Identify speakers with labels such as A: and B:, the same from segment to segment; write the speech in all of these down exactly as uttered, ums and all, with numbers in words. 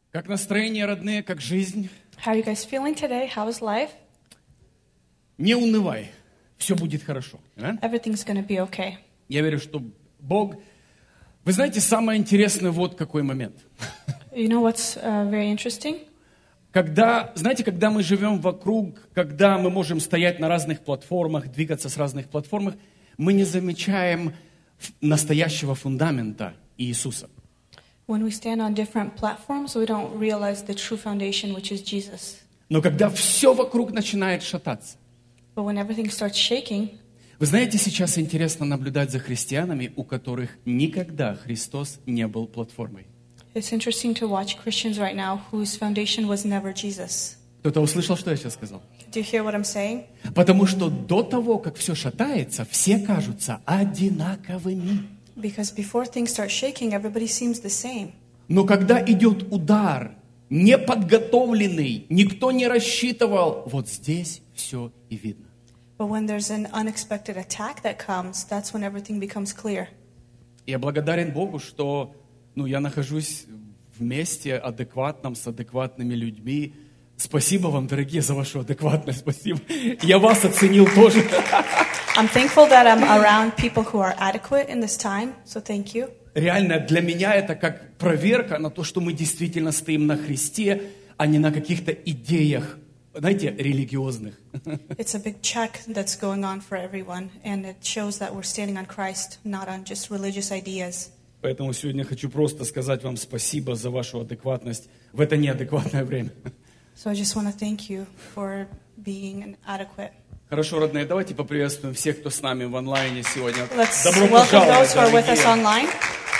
A: Как настроение, родные, как жизнь?
B: How are you guys feeling today? How is life?
A: Не унывай, все будет хорошо. Amen?
B: Everything's going to be okay.
A: Я верю, что Бог... Вы знаете, самое интересное вот какой момент.
B: You know what's uh, very interesting?
A: Когда, знаете, когда мы живем вокруг, когда мы можем стоять на разных платформах, двигаться с разных платформ, мы не замечаем настоящего фундамента Иисуса.
B: When we stand on different platforms, we don't realize the true foundation, which is Jesus.
A: Но когда все вокруг начинает шататься,
B: But when everything starts shaking,
A: вы знаете, сейчас интересно наблюдать за христианами, у которых никогда Христос не был платформой.
B: it's interesting to watch Christians right now whose foundation was never Jesus.
A: Кто-то услышал, что я сейчас сказал?
B: Do you hear what I'm saying?
A: Потому что до того, как все шатается, все кажутся одинаковыми.
B: Because before things start shaking, everybody seems the same.
A: Но когда идет удар, неподготовленный, никто не рассчитывал, вот здесь все и видно.
B: But when there's an unexpected attack that comes, that's when everything becomes clear.
A: Я благодарен Богу, что ну, я нахожусь в месте адекватном, с адекватными людьми. Спасибо вам, дорогие, за вашу адекватность. Спасибо. Я вас оценил тоже.
B: I'm thankful that I'm around people who are adequate in this time, so thank you.
A: Реально, для меня это как проверка на то, что мы действительно стоим на Христе, а не на каких-то идеях, знаете, религиозных.
B: It's a big check that's going on for everyone, and it shows that we're standing on Christ, not on just religious ideas.
A: Поэтому сегодня хочу просто сказать вам спасибо за вашу адекватность в это неадекватное время.
B: So I just want to thank you for being adequate.
A: Хорошо, родные, давайте поприветствуем всех, кто с нами в онлайне сегодня.
B: Let's
A: Добро
B: welcome
A: пожаловать,
B: those who are with us
A: дорогие.
B: online.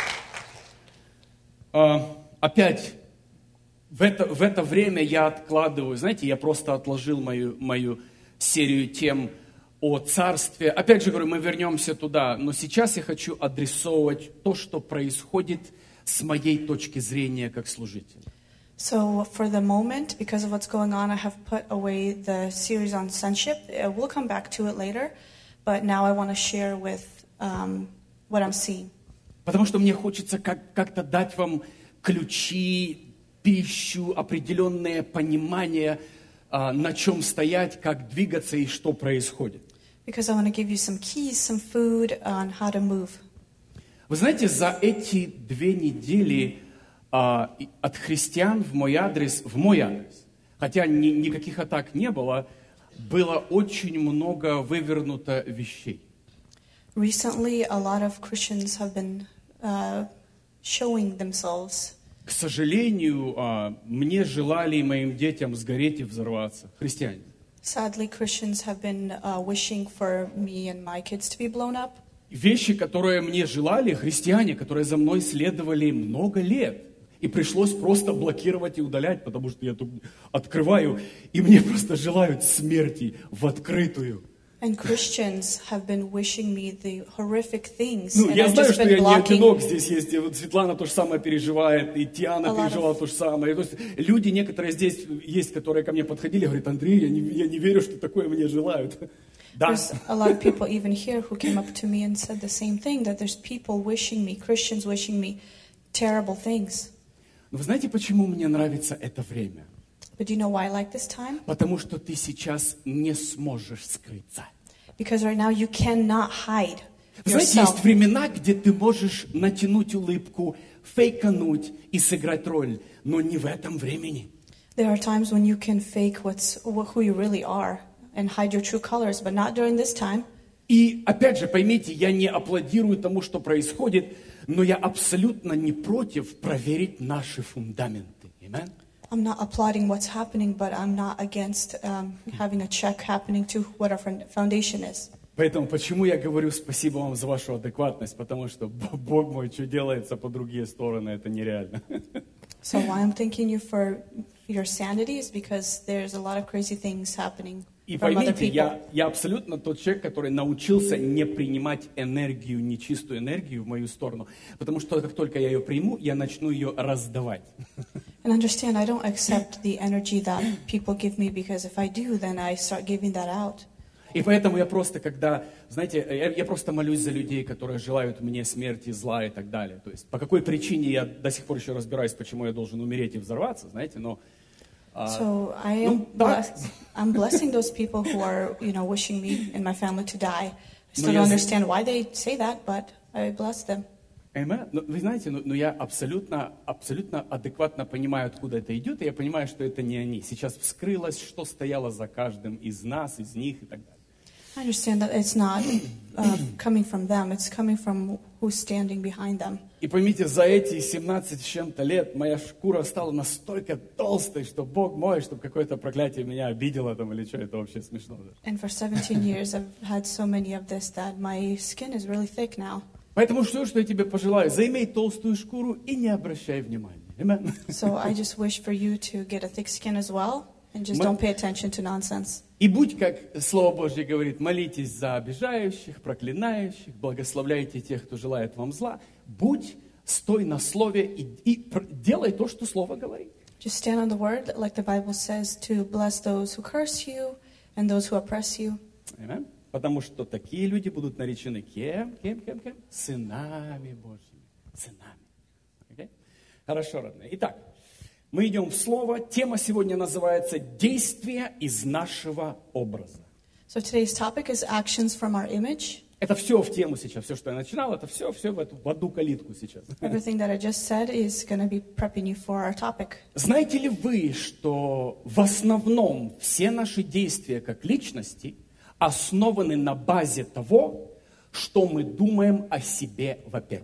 A: А, опять, в это, в это время я откладываю, знаете, я просто отложил мою, мою серию тем о царстве. Опять же говорю, мы вернемся туда, но сейчас я хочу адресовывать то, что происходит с моей точки зрения как служитель.
B: So for the moment, because of what's going on, I have put away the series on sonship. Uh, We'll come back to it later, but now I want to share with um, what I'm seeing.
A: Потому что мне хочется как, как-то дать вам ключи, пищу, определенное понимание, а, на чем стоять, как двигаться и что происходит.
B: Because I want to give you some keys, some food on how to move.
A: Вы знаете, за эти две недели а, от христиан в мой адрес, в мой адрес, хотя ни, никаких атак не было, было очень много вывернуто вещей.
B: Recently, a lot of Christians have been uh, showing themselves.
A: К сожалению, а, мне желали и моим детям сгореть и взорваться. Христиане.
B: Sadly, Christians have been uh, wishing for me and my kids to be blown up.
A: Вещи, которые мне желали, христиане, которые за мной следовали много лет. И пришлось просто блокировать и удалять, потому что я тут открываю, и мне просто желают смерти в открытую.
B: And Christians have been wishing me the horrific things,
A: Ну,
B: and
A: я
B: I've
A: знаю,
B: just
A: что
B: been
A: я не
B: blocking.
A: одинок здесь есть. И вот Светлана то же самое переживает, и Тиана
B: A lot
A: переживала
B: of-
A: то же самое. То есть люди некоторые здесь есть, которые ко мне подходили, говорят: Андрей, я не, я не верю, что такое мне желают. Да.
B: There's a lot of people even here who came up to me and said the same thing, that there's people wishing me, Christians wishing me terrible things.
A: Но вы знаете, почему мне нравится это время?
B: But do you know why I like this time?
A: Потому что ты сейчас не сможешь скрыться.
B: Because right now you cannot hide
A: Вы знаете, есть
B: yourself.
A: времена, где ты можешь натянуть улыбку, фейкануть и сыграть роль, но не в этом времени.
B: There are times when you can fake what's who you really are and hide your true colors, but not during this time.
A: И опять же, поймите, я не аплодирую тому, что происходит, но я абсолютно не против проверить наши фундаменты. Amen?
B: I'm not applauding what's happening, but I'm not against um, having a check happening to what our fon- foundation is.
A: Поэтому почему я говорю спасибо вам за вашу адекватность, потому что Бог мой, что делается по другие стороны, это нереально.
B: So why I'm thanking you for your sanity is because there's a lot of crazy things happening
A: И
B: from other
A: поймите,
B: people.
A: я, я абсолютно тот человек, который научился не принимать энергию, нечистую энергию в мою сторону, потому что как только я ее приму, я начну ее раздавать.
B: And understand, I don't accept the energy that people give me, because if I do, then I start giving that out.
A: И поэтому я просто, когда, знаете, я, я просто молюсь за людей, которые желают мне смерти, зла и так далее. То есть по какой причине я до сих пор еще разбираюсь, почему я должен умереть и взорваться, знаете, но...
B: So I am bless, I'm blessing those people who are, you know, wishing me and my family to die. I still don't understand why they say that, but I bless them.
A: Amen. Но, вы знаете, но, но я абсолютно, абсолютно адекватно понимаю, откуда это идет, и я понимаю, что это не они. Сейчас вскрылось, что стояло за каждым из нас, из них и так далее.
B: I understand that it's not uh, coming from them, it's coming from who's standing behind them.
A: И поймите, за эти семнадцать с чем-то лет моя шкура стала настолько толстой, что Бог мой, чтобы какое-то проклятие меня обидело там или что, это вообще смешно.
B: And for seventeen years I've had so many of this that my skin is really thick now.
A: Поэтому все, что я тебе пожелаю, заимей толстую шкуру и не обращай внимания. Amen.
B: So I just wish for you to get a thick skin as well, and just
A: Мы...
B: don't pay attention to nonsense.
A: И будь, как Слово Божье говорит, молитесь за обижающих, проклинающих, благословляйте тех, кто желает вам зла. Будь, стой на Слове и, и делай то, что Слово говорит.
B: Just stand on the word, like the Bible says, to bless those who curse you and those who oppress you.
A: Amen. Потому что такие люди будут наречены кем, кем, кем, кем? Сынами Божьими. Сынами. Okay? Хорошо, родные. Итак, мы идем в Слово. Тема сегодня называется «Действия из нашего образа».
B: So today's topic is actions from our image.
A: Это все в тему сейчас. Все, что я начинал, это все, все в, эту, в одну калитку сейчас.
B: Everything that I just said is going to be prepping you for our topic.
A: Знаете ли вы, что в основном все наши действия как личности основаны на базе того, что мы думаем о себе, во-первых?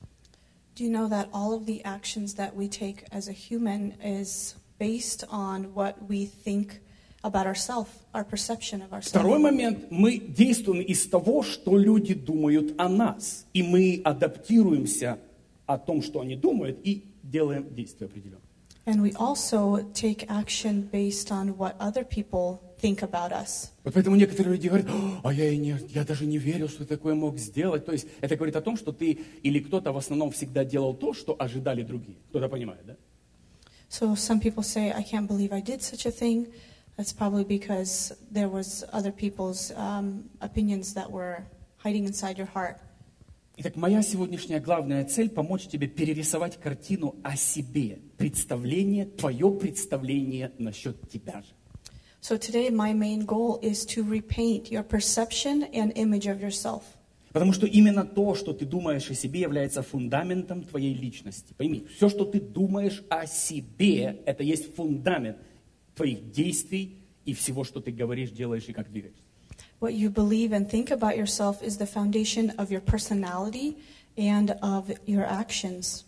B: Do you know that all of the actions that we take as a human is based on what we think about ourselves, our perception of ourselves?
A: Второй момент. Мы действуем из того, что люди думают о нас. И мы адаптируемся о том, что они думают, и делаем действия определенные.
B: And we also take action based on what other people think about us.
A: Вот поэтому некоторые люди говорят, а я, и не, я даже не верил, что такое мог сделать. То есть это говорит о том, что ты или кто-то в основном всегда делал то, что ожидали другие. Кто-то понимает, да?
B: So some people say, I can't believe I did such a thing. That's probably because there was other people's um, opinions that were hiding inside your heart.
A: Итак, моя сегодняшняя главная цель – помочь тебе перерисовать картину о себе. Представление, твое представление насчет тебя же.
B: So today my main goal is to repaint your perception and image of yourself.
A: Потому что именно то, что ты думаешь о себе, является фундаментом твоей личности. Пойми, все, что ты думаешь о себе, это есть фундамент твоих действий и всего, что ты говоришь, делаешь и как двигаешься.
B: What you believe and think about yourself is the foundation of your personality and of your actions.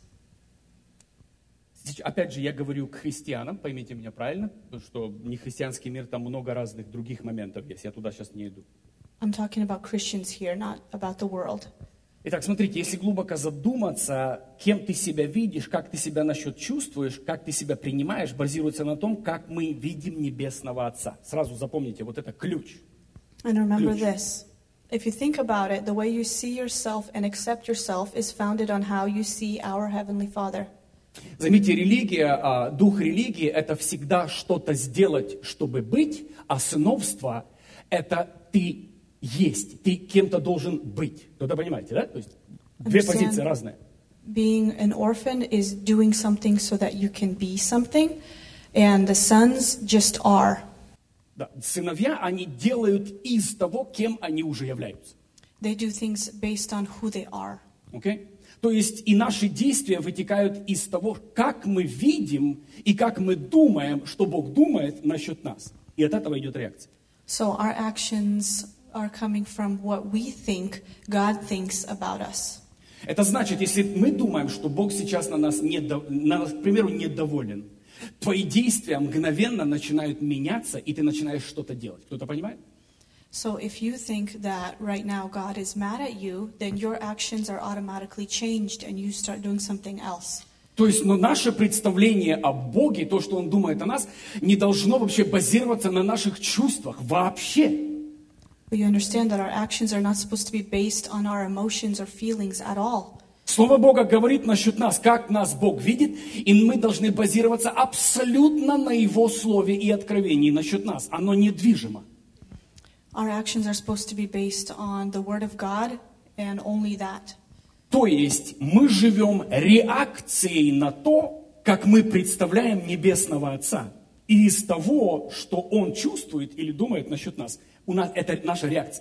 A: Опять же, я говорю к христианам, поймите меня правильно, потому что не христианский мир, там много разных других моментов есть, я туда сейчас не иду.
B: I'm talking about Christians here, not about the world.
A: Итак, смотрите, если глубоко задуматься, кем ты себя видишь, как ты себя насчет чувствуешь, как ты себя принимаешь, базируется на том, как мы видим Небесного Отца. Сразу запомните, вот это ключ.
B: And remember
A: Ключ.
B: this. If you think about it, the way you see yourself and accept yourself is founded on how you see our Heavenly Father.
A: Заметьте, религия, дух религии – это всегда что-то сделать, чтобы быть, а сыновство – это ты есть, ты кем-то должен быть. Кто-то понимаете, да? То есть две позиции разные.
B: Being an orphan is doing something so that you can be something, and the sons just are.
A: Да. Сыновья, они делают из того, кем они уже являются.
B: They do things based on who they are.
A: Okay? То есть и наши действия вытекают из того, как мы видим и как мы думаем, что Бог думает насчет нас. И от этого идет реакция.
B: So our actions are coming from what we think God thinks about us.
A: Это значит, если мы думаем, что Бог сейчас на нас, недо, на, к примеру, недоволен, твои действия мгновенно начинают меняться, и ты начинаешь что-то делать. Кто-то понимает?
B: So if you think that right now God is mad at you, then your actions are automatically changed and you start doing something else.
A: То есть, но наше представление о Боге, то, что Он думает о нас, не должно вообще базироваться на наших чувствах вообще.
B: But you understand that our actions are not supposed to be based on our emotions or feelings at all.
A: Слово Бога говорит насчет нас, как нас Бог видит, и мы должны базироваться абсолютно на Его Слове и откровении насчет нас. Оно недвижимо.
B: Our actions are supposed to be based on the Word of God and only that.
A: То есть мы живем реакцией на то, как мы представляем Небесного Отца. И из того, что Он чувствует или думает насчет нас, у нас это наша реакция.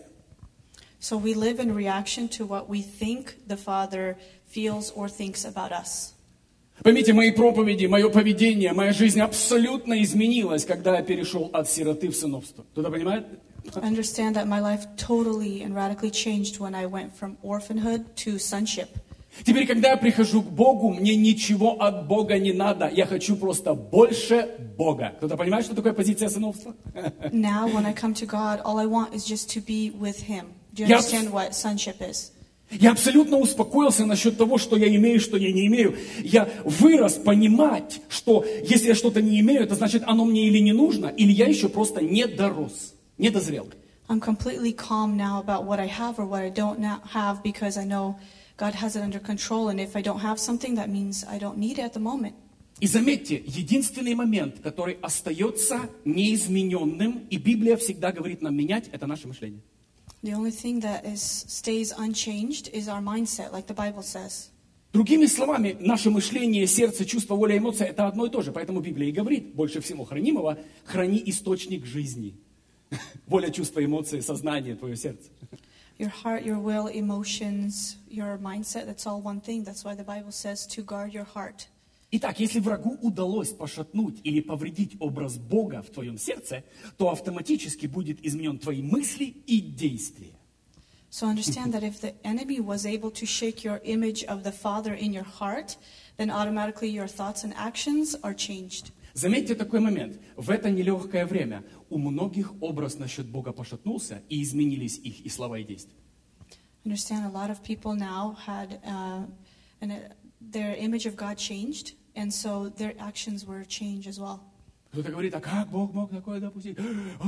B: So we live in reaction to what we think the Father feels or thinks about us.
A: Поймите, мои проповеди, мое поведение, моя жизнь абсолютно изменилась, когда я перешел от сироты в сыновство. Кто-то понимает?
B: Understand that my life totally and radically changed when I went from orphanhood to sonship.
A: Теперь, когда я прихожу к Богу, мне ничего от Бога не надо. Я хочу просто больше Бога. Кто-то понимает, что такое позиция сыновства?
B: Now, when I come to God, all I want is just to be with Him. Do you
A: Я-
B: understand what sonship is?
A: Я абсолютно успокоился насчет того, что я имею, что я не имею. Я вырос понимать, что если я что-то не имею, это значит, оно мне или не нужно, или я еще просто не дорос, не дозрел.
B: I'm completely calm now about what I have or what I don't now have because I know God has it under control. And if I don't have something, that means I don't need it at the moment.
A: И заметьте, единственный момент, который остается неизмененным, и Библия всегда говорит нам менять, это наше мышление.
B: The only thing that is stays unchanged is our mindset, like the Bible says.
A: Другими словами, наше мышление, сердце, чувство, воля, эмоция – это одно и то же. Поэтому Библия и говорит, больше всего хранимого, храни источник жизни. Воля, чувство, эмоции, сознание, твое сердце.
B: Your heart, your will, emotions, your mindset, that's all one thing. That's why the Bible says to guard your heart.
A: Итак, если врагу удалось пошатнуть или повредить образ Бога в твоем сердце, то автоматически будет изменен твои мысли и действия.
B: So understand that if the enemy was able to shake your image of the Father in your heart, then automatically your thoughts and actions are changed.
A: Заметьте такой момент. В это нелегкое время у многих образ насчет Бога пошатнулся, и изменились их и слова, и действия.
B: Understand a lot of people now had uh, an, uh, their image of God changed, and so their actions were changed as well.
A: Кто-то говорит, а как Бог мог такое допустить?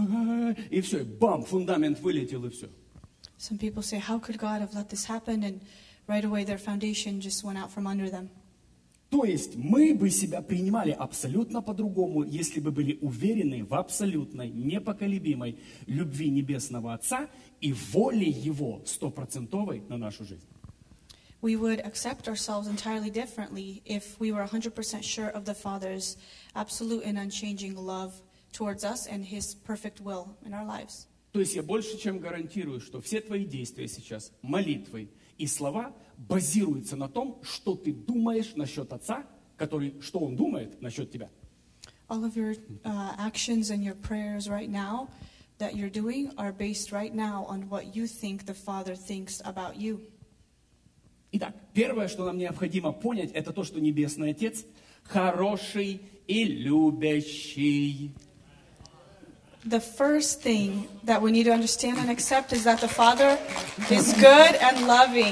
A: И все, бам, фундамент вылетел, и все.
B: Some people say, how could God have let this happen? And right away their foundation just went out from under them.
A: То есть мы бы себя принимали абсолютно по-другому, если бы были уверены в абсолютной, непоколебимой любви Небесного Отца и воле Его стопроцентовой на нашу жизнь.
B: We would accept ourselves entirely differently if we were one hundred percent sure of the Father's absolute and unchanging love towards us and His perfect will in our lives.
A: То есть я больше чем гарантирую, что все твои действия сейчас, молитвы и слова базируются на том, что ты думаешь насчет Отца, который, что Он думает насчет тебя.
B: All of your uh, actions and your prayers right now that you're doing are based right now on what you think the Father thinks about you.
A: Итак, первое, что нам необходимо понять, это то, что Небесный Отец хороший и любящий.
B: The first thing that we need to understand and accept is that the Father is good and loving.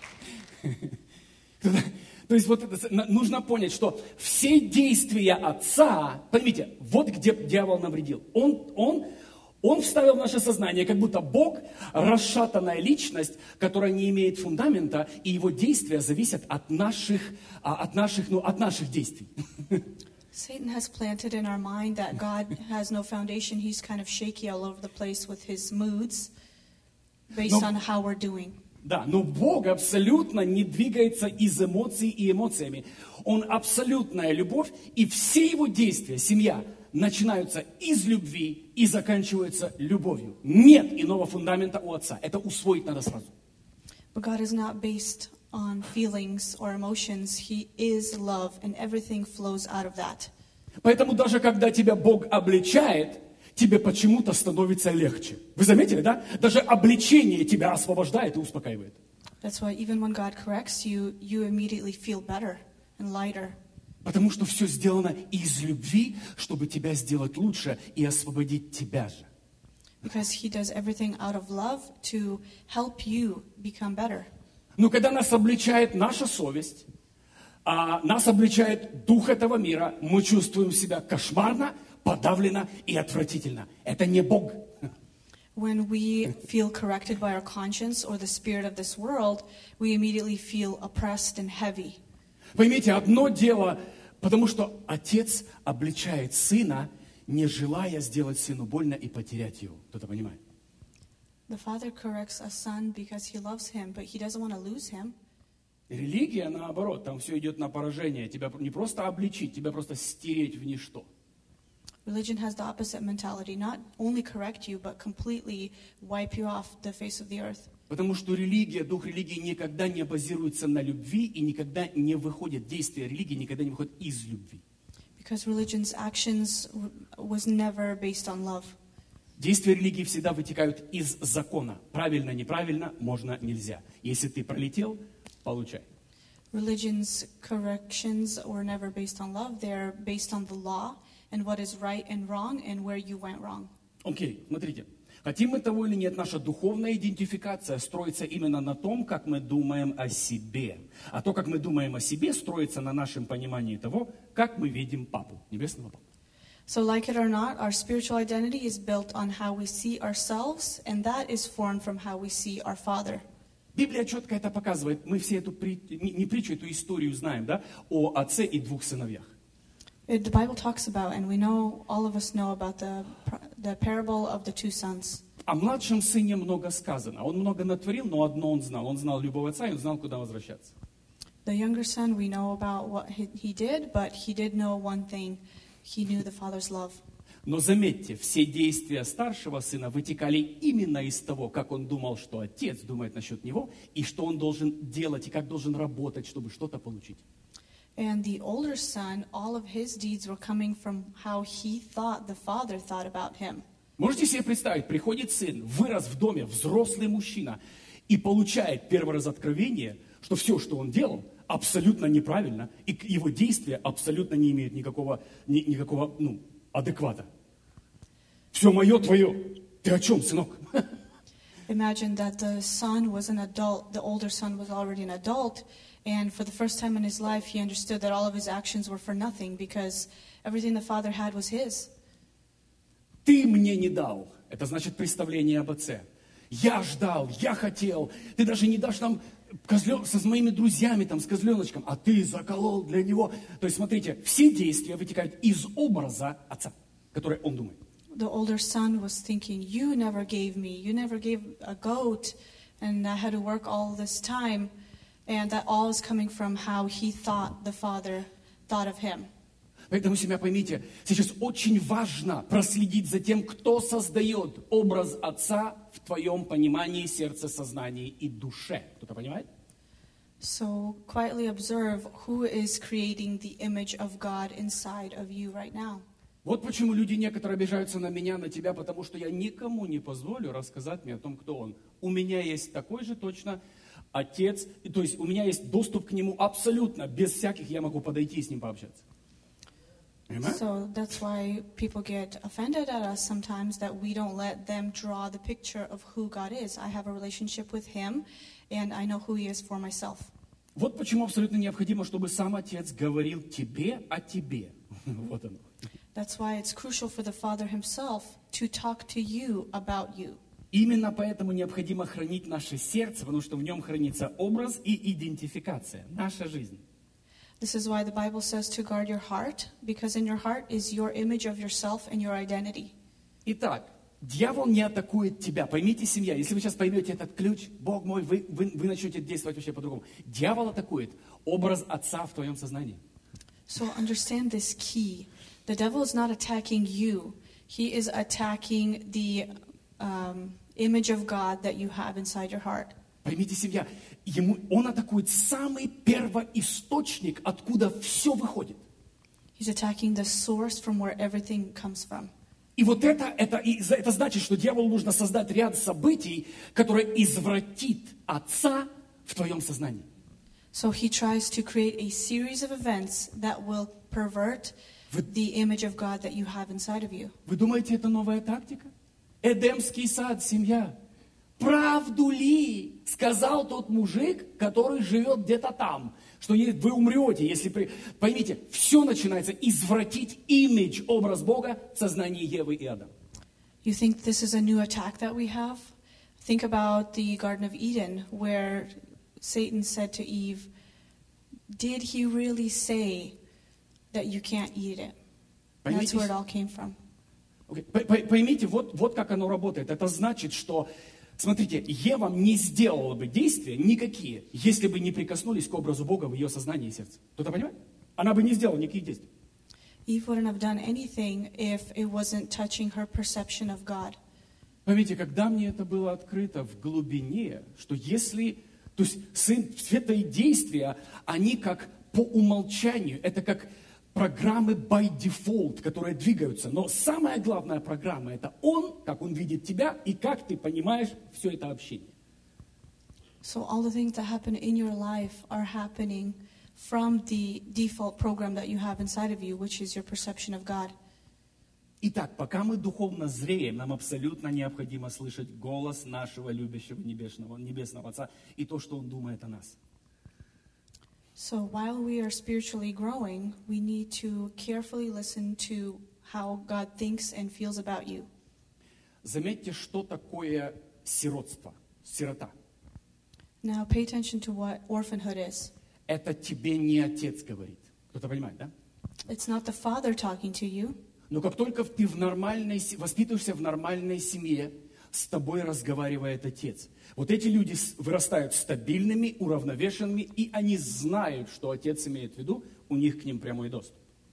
A: То есть вот это, нужно понять, что все действия Отца, поймите, вот где дьявол навредил. Он, он, он вставил в наше сознание, как будто Бог расшатанная личность, которая не имеет фундамента, и его действия зависят от наших, от наших, ну, от наших действий.
B: Satan has planted in our mind that God has no foundation. He's kind of shaky all over the place with his moods based on how we're doing.
A: Да, но Бог абсолютно не двигается из эмоций и эмоциями. Он абсолютная любовь, и все его действия, семья, начинаются из любви и заканчиваются любовью. Нет иного фундамента у Отца. Это усвоить надо сразу.
B: But God is not based on feelings or emotions. He is love, and everything flows out of that.
A: Поэтому даже когда тебя Бог обличает, тебе почему-то становится легче. Вы заметили, да? Даже обличение тебя освобождает и успокаивает.
B: That's why even when God corrects you, you immediately feel better and lighter.
A: Потому что все сделано из любви, чтобы тебя сделать лучше и освободить тебя же.
B: Because He does everything out of love to help you become better.
A: Но когда нас обличает наша совесть, а нас обличает дух этого мира, мы чувствуем себя кошмарно, подавленно и отвратительно. Это не Бог.
B: When we feel corrected by our conscience or the spirit of this world, we immediately feel oppressed and heavy.
A: Поймите, одно дело, потому что отец обличает сына, не желая сделать сыну больно и потерять его. Кто-то понимает?
B: The father corrects a son because he loves him, but he doesn't want to lose him.
A: Религия, наоборот, там все идет на поражение. Тебя не просто обличить, тебя просто стереть в ничто.
B: Religion has the opposite mentality, not only correct you, but completely wipe you off the face of the earth.
A: Потому что религия, дух религии никогда не базируется на любви и никогда не выходит, действие религии никогда не выходит из любви.
B: Because religion's actions was never based on love.
A: Действия религии всегда вытекают из закона. Правильно, неправильно, можно, нельзя. Если ты пролетел, получай.
B: Religion's corrections were never based on love. They're based on the law and what is right and wrong and where you went wrong.
A: Окей, okay, смотрите. Хотим мы того или нет, наша духовная идентификация строится именно на том, как мы думаем о себе. А то, как мы думаем о себе, строится на нашем понимании того, как мы видим Папу, Небесного Папу.
B: So like it or not, our spiritual identity is built on how we see ourselves, and that is formed from how we see our Father.
A: Библия четко это показывает. Мы все эту, не, не притчу, эту историю знаем, да, о отце и двух сыновьях.
B: The Bible talks about, and we know, all of us know about the, the parable of the two sons.
A: О младшем сыне много сказано. Он много натворил, но одно он знал. Он знал любого отца, и он знал, куда возвращаться.
B: The younger son, we know about what he, he did, but he did know one thing. He knew the father's love.
A: Но заметьте, все действия старшего сына вытекали именно из того, как он думал, что отец думает насчет него, и что он должен делать, и как должен работать, чтобы что-то получить.
B: And the older son, all of his deeds were coming from how he thought the father thought about him.
A: Можете себе представить, приходит сын, вырос в доме, взрослый мужчина, и получает первый раз откровение, что все, что он делал, абсолютно неправильно, и его действия абсолютно не имеют никакого, ни, никакого ну, адеквата. Все мое, твое. Ты о чем, сынок?
B: Imagine that the son was an adult, the older son was already an adult, and for the first time in his life he understood that all of his actions were for nothing because everything the father had was his.
A: Ты мне не дал. Это значит представление об отце. Я ждал, я хотел. Ты даже не дашь нам козлен... со моими друзьями, там, с козленочком, а ты заколол для него. То есть, смотрите, все действия вытекают из образа отца, который он думает.
B: The older son was thinking, you never gave me, you never gave a goat, and I had to work all this time. And that all is coming from how he thought the father thought of him.
A: Поэтому, семья, поймите, сейчас очень важно проследить за тем, кто создает образ отца в твоем понимании, сердце, сознании и душе. Кто-то понимает?
B: So quietly observe who is creating the image of God inside of you right now.
A: Вот почему люди некоторые обижаются на меня, на тебя, потому что я никому не позволю рассказать мне о том, кто он. У меня есть такой же точно отец, то есть у меня есть доступ к нему абсолютно, без всяких, я могу подойти и с ним пообщаться. Amen?
B: So that's why people get offended at us sometimes, that we don't let them draw the picture of who God is. I have a relationship with Him, and I know who He is for myself.
A: Вот почему абсолютно необходимо, чтобы сам Отец говорил тебе о тебе. Вот оно.
B: That's why it's crucial for the Father Himself to talk to you about you.
A: Именно поэтому необходимо хранить наше сердце, потому что в нем хранится образ и идентификация, наша жизнь.
B: This is why the Bible says to guard your heart, because in your heart is your image of yourself and your identity.
A: Итак, дьявол не атакует тебя. Поймите, семья, если вы сейчас поймете этот ключ, Бог мой, вы, вы, вы начнете действовать вообще по-другому. Дьявол атакует образ отца в твоем сознании.
B: So understand this key. The devil is not attacking you. He is attacking the um, image of God that you have inside your heart.
A: Поймите, семья, ему, он атакует самый первоисточник, откуда все выходит.
B: He's attacking the source from where everything comes from.
A: И вот это, это, это значит, что дьяволу нужно создать ряд событий, которые извратит отца в твоем сознании.
B: So he tries to create a series of events that will pervert the image of God that you have inside of you.
A: Вы думаете, это новая тактика? Эдемский сад, семья. Правду ли сказал тот мужик, который живет где-то там, что вы умрете, если... При... Поймите, все начинается извратить имидж, образ Бога в сознании Евы и Адама.
B: You think this is a new attack that we have? Think about the Garden of Eden, where Satan said to Eve, did he really say that you can't eat it? That's where it all came from.
A: Okay. Поймите, вот, вот как оно работает. Это значит, что Смотрите, Ева не сделала бы действия никакие, если бы не прикоснулись к образу Бога в ее сознании и сердце. Кто-то понимает? Она бы не сделала никаких действий.
B: Eve wouldn't have done anything if it wasn't touching her perception of God.
A: Поймите, когда мне это было открыто в глубине, что если, то есть это и действия, они как по умолчанию, это как программы by default, которые двигаются. Но самая главная программа – это Он, как Он видит тебя и как ты понимаешь все это общение.
B: So all the things that happen in your life are happening from the default program that you have inside of you, which is your perception of God.
A: Итак, пока мы духовно зреем, нам абсолютно необходимо слышать голос нашего любящего небесного, небесного Отца и то, что Он думает о нас.
B: So while we are spiritually growing, we need to carefully listen to how God thinks and feels about you.
A: Заметьте, что такое сиротство, сирота.
B: Now pay attention to what orphanhood is.
A: Это тебе не отец говорит. Кто-то понимает, да?
B: It's not the father talking to you.
A: Но как только ты в нормальной, воспитываешься в нормальной семье, с тобой разговаривает отец. Вот эти люди вырастают стабильными, уравновешенными, и они знают, что отец имеет в виду, у них к ним прямой доступ.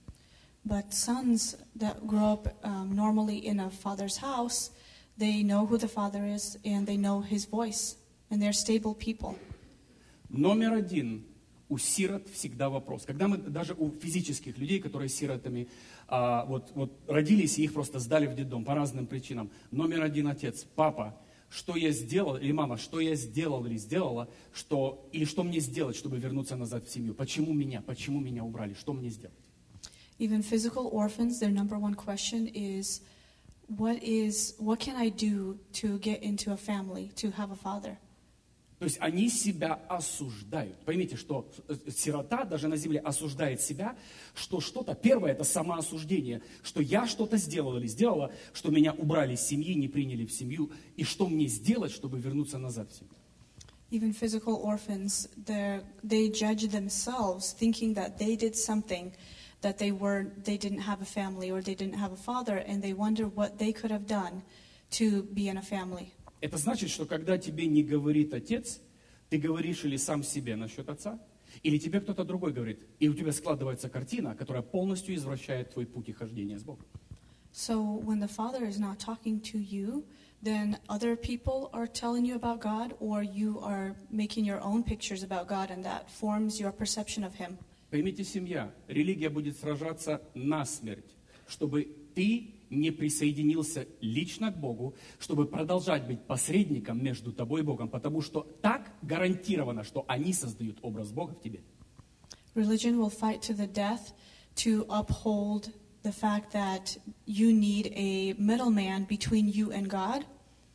B: But sons that grow up um, normally in a father's house, they know who the father is and they know his voice, and they're stable people.
A: Номер один. У сирот всегда вопрос. Когда мы, даже у физических людей, которые сиротами а, вот, вот родились и их просто сдали в детдом по разным причинам. Номер один отец, папа, что я сделал, или мама, что я сделал или сделала, что, или что мне сделать, чтобы вернуться назад в семью? Почему меня? Почему меня убрали? Что мне сделать?
B: Even physical orphans, their number one question is, what is, what can I do to get into a family, to have a father?
A: То есть они себя осуждают. Поймите, что сирота даже на земле осуждает себя, что что-то, первое, это самоосуждение, что я что-то сделал или сделала, что меня убрали из семьи, не приняли в семью, и что мне сделать, чтобы вернуться назад в семью.
B: Even physical orphans, they judge themselves, thinking that they did something, that they were, they didn't have a family or they didn't have a father, and they wonder what they could have done to be in a family.
A: Это значит, что когда тебе не говорит отец, ты говоришь или сам себе насчет отца, или тебе кто-то другой говорит, и у тебя складывается картина, которая полностью извращает твой путь и хождение с Богом.
B: So when the Father is not talking to you, then other people are telling you about God, or you are making your own pictures about God, and that forms your perception of Him.
A: Поймите, семья, религия будет сражаться насмерть, чтобы ты не присоединился лично к Богу, чтобы продолжать быть посредником между тобой и Богом, потому что так гарантировано, что они создают образ Бога в тебе.
B: Religion will fight to the death to uphold the fact that you need a middleman between you and God.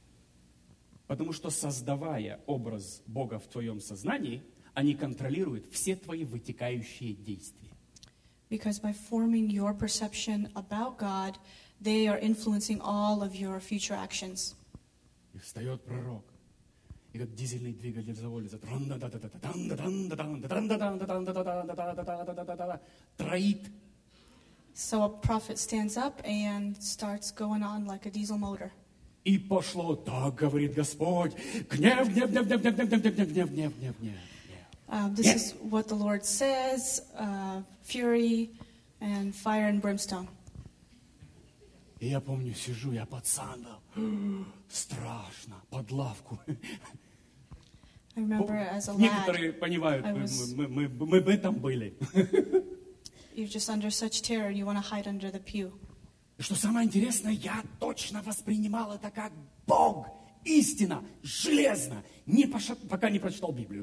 A: Потому что, создавая образ Бога в твоем сознании, они контролируют все твои вытекающие действия.
B: Because by forming your perception about God, they are influencing all of your future actions.
A: И встает пророк, и как дизельный двигатель заводится, троит.
B: So a prophet stands up and starts going on like a diesel motor.
A: И пошло, так говорит Господь, гнев, гнев, гнев, гнев, гнев, гнев, гнев, гнев, гнев, гнев, гнев, гнев.
B: Uh, this
A: Yes.
B: is what the Lord says, uh, fury and fire and brimstone.
A: И я помню, сижу, я пацан был, страшно, под лавку.
B: I remember as a lad,
A: Некоторые понимают,
B: I
A: мы,
B: was-
A: мы, мы, мы, мы там были.
B: you're just under such terror, you want to hide under the pew.
A: И что самое интересное, я точно воспринимал это как Бог, истина, железно, не поша- пока не прочитал Библию.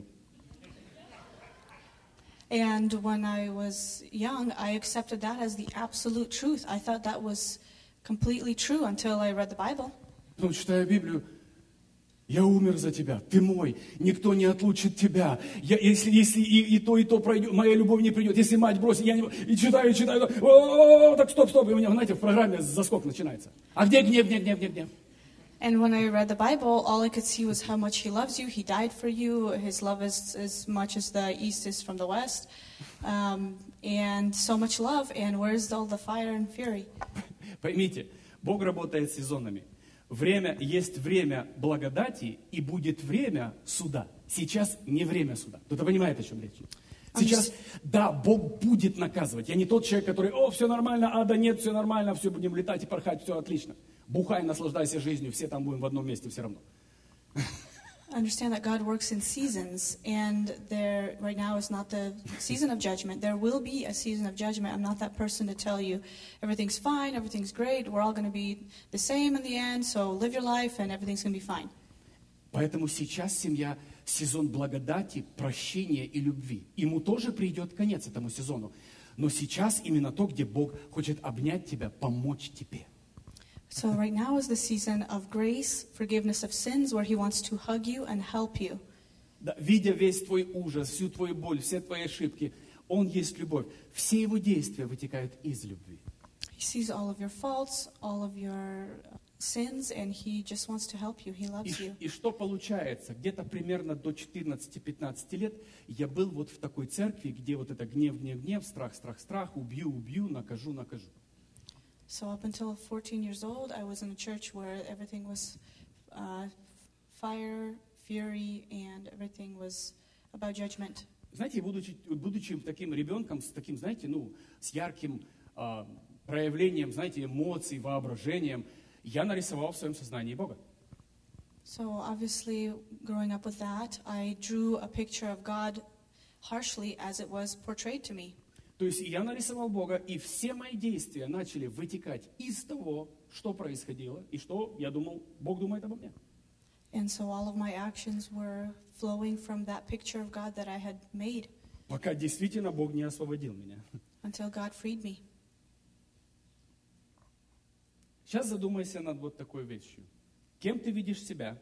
B: And when I was young, I accepted that as the absolute truth. I thought that was completely true until I read the Bible.
A: Потом, читая Библию, я умер за тебя, ты мой, никто не отлучит тебя. Я, если если и, и то, и то пройдет, моя любовь не придет. Если мать бросит, я не... И читаю, читаю, о, так стоп, стоп, и у меня, знаете, в программе заскок начинается. А где гнев, гнев, гнев, гнев, гнев?
B: And when I read the Bible, all I could see was how much He loves you. He died for you. His love is as much as the east is from the west. Um, and so much love. And where's all the fire and fury?
A: Поймите, Бог работает сезонами. Время, есть время благодати и будет время суда. Сейчас не время суда. Кто-то понимает, о чем речь? Сейчас, да, Бог будет наказывать. Я не тот человек, который, о, все нормально, а да нет, все нормально, все, будем летать и порхать, все отлично. Бухай, наслаждайся жизнью, все там будем в одном месте все равно.
B: Understand that God works in seasons, and there right now is not the season of judgment. There will be a season of judgment. I'm not that person to tell you everything's fine, everything's great, we're all going to be the same in the end, so live your life and everything's going to be fine.
A: Поэтому сейчас семья сезон благодати, прощения и любви. Ему тоже придет конец этому сезону. Но сейчас именно то, где Бог хочет обнять тебя, помочь тебе.
B: So right now is the season of grace, forgiveness of sins, where He wants to hug you and help you.
A: Да, видя весь твой ужас, всю твою боль, все твои ошибки, Он есть любовь. Все Его действия вытекают из любви.
B: He sees all of your faults, all of your sins, and He just wants to help you. He loves
A: И,
B: you.
A: и что получается? Где-то примерно до четырнадцати-пятнадцати лет я был вот в такой церкви, где вот это гнев, гнев, гнев, страх, страх, страх, убью, убью, накажу, накажу.
B: So up until fourteen years old, I was in a church where everything was uh, fire, fury, and everything was about judgment.
A: Знаете, будучи, будучи таким ребенком, с таким, знаете, ну, с ярким а, проявлением, знаете, эмоций, воображением, я нарисовал в своем сознании Бога.
B: So obviously, growing up with that, I drew a picture of God harshly as it was portrayed to me.
A: То есть я нарисовал Бога, и все мои действия начали вытекать из того, что происходило, и что я думал, Бог думает обо мне.
B: And so all of my actions were flowing from that picture of God that I had made
A: Пока действительно Бог не освободил меня.
B: until God freed me.
A: Сейчас задумайся над вот такой вещью. Кем ты видишь себя?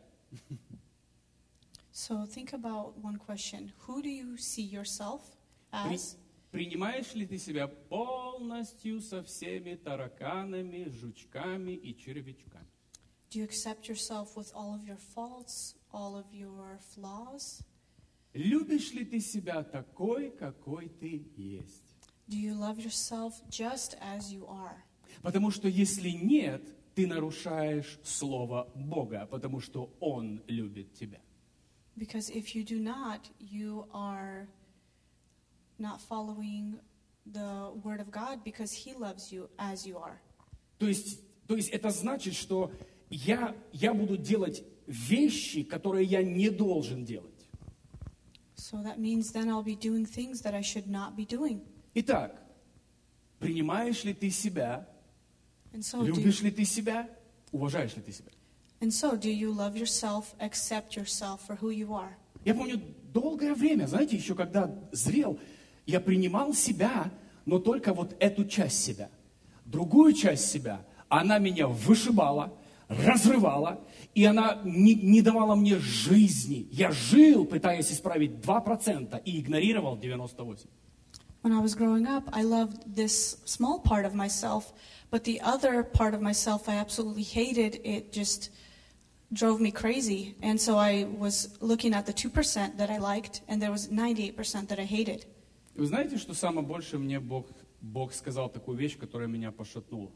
B: So think about one question. Who do you see yourself
A: При-
B: as?
A: Принимаешь ли ты себя полностью со всеми тараканами, жучками и червячками?
B: Do you accept yourself with all of your faults, all of your flaws?
A: Любишь ли ты себя такой, какой ты есть?
B: Do you love yourself just as you are?
A: Потому что если нет, ты нарушаешь слово Бога, потому что Он любит тебя.
B: Because if you do not, you are not following the word of God because He loves you as you are.
A: То есть, то есть это значит, что я, я буду делать вещи, которые я не должен делать.
B: So that means then I'll be doing things that I should not be doing.
A: Итак, принимаешь ли ты себя,
B: And so, do,
A: любишь ли ты себя, уважаешь ли ты себя?
B: and so do you love yourself, accept yourself for who you are?
A: Я помню, долгое время, знаете, еще когда зрел, я принимал себя, но только вот эту часть себя. Другую часть себя, она меня вышибала, разрывала, и она не, не давала мне жизни. Я жил, пытаясь исправить два процента, и игнорировал девяносто восемь процентов.
B: When I was growing up, I loved this small part of myself, but the other part of myself I absolutely hated. It just drove me crazy. And so I was looking at the two percent that I liked, and there was ninety-eight percent that I hated.
A: Вы знаете, что самое больше мне Бог, Бог сказал такую вещь, которая меня пошатнула?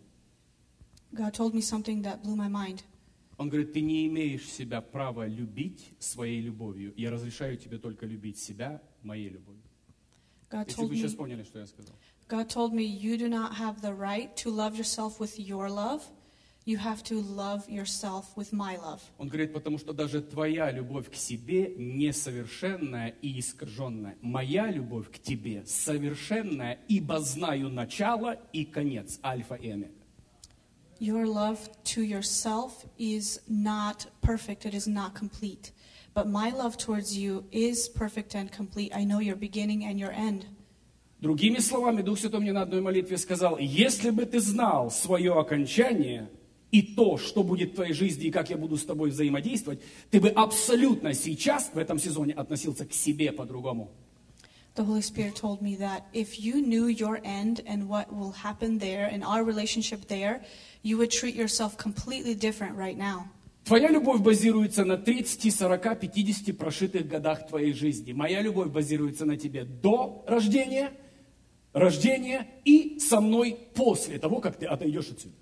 B: God told me something that blew my mind.
A: Он говорит, ты не имеешь себя права любить своей любовью. Я разрешаю тебе только любить себя моей любовью.
B: God
A: Если
B: told
A: вы сейчас
B: me,
A: поняли, что я сказал.
B: God told me, you do not have the right to love yourself with your love. You have to love yourself with my love.
A: Он говорит, потому что даже твоя любовь к себе несовершенная и искаженная. Моя любовь к тебе совершенная, ибо знаю начало и конец, альфа и омега.
B: Your love to yourself is not perfect. It is not complete. But my love towards you is perfect and complete. I know your beginning and your end.
A: Другими словами, Дух Святой мне на одной молитве сказал, если бы ты знал свое окончание и то, что будет в твоей жизни и как я буду с тобой взаимодействовать, ты бы абсолютно сейчас в этом сезоне относился к себе по-другому.
B: The Holy Spirit told me that if you knew your end and what will happen there and our relationship there, you would treat yourself completely different right now.
A: Твоя любовь базируется на тридцати, сорока, пятидесяти прошитых годах твоей жизни. Моя любовь базируется на тебе до рождения, рождения и со мной после того, как ты отойдешь отсюда.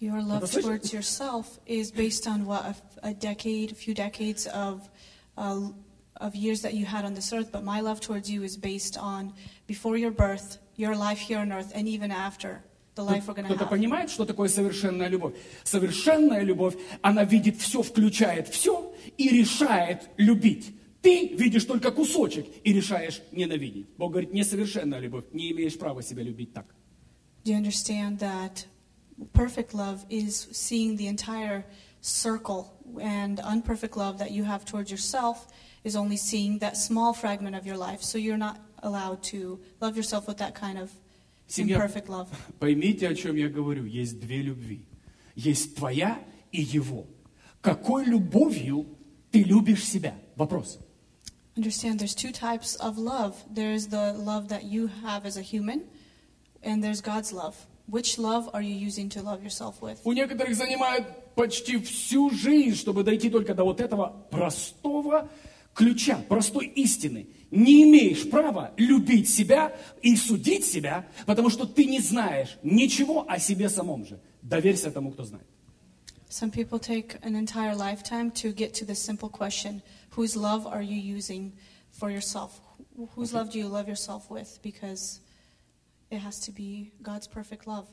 B: Your love
A: Это слышно?
B: towards yourself is based on what a, a decade, a few decades of uh, of years that you had on this earth. But my love towards you is based on before your birth, your life here on earth, and even after the life we're going to
A: Кто-то
B: have.
A: понимает, что такое совершенная любовь? Совершенная любовь, она видит все, включает все и решает любить. Ты видишь только кусочек и решаешь ненавидеть. Бог говорит, несовершенная любовь, не имеешь права себя любить так.
B: Do you understand that perfect love is seeing the entire circle, and imperfect love that you have towards yourself is only seeing that small fragment of your life. So you're not allowed to love yourself with that kind of
A: Семья,
B: imperfect love.
A: поймите, о чем я говорю. Есть две любви. Есть твоя и его. Какой любовью ты любишь себя? Вопрос.
B: Understand there's two types of love. There's the love that you have as a human, and there's God's love. Which love are you using to love yourself with?
A: У некоторых занимает почти всю жизнь, чтобы дойти только до вот этого простого ключа, простой истины. Не имеешь права любить себя и судить себя, потому что ты не знаешь ничего о себе самом же. Доверься тому, кто знает.
B: Some people take an entire lifetime to get to this simple question: whose love are you using for yourself? Wh- Whose love do you love yourself with? Because it has to be God's perfect love.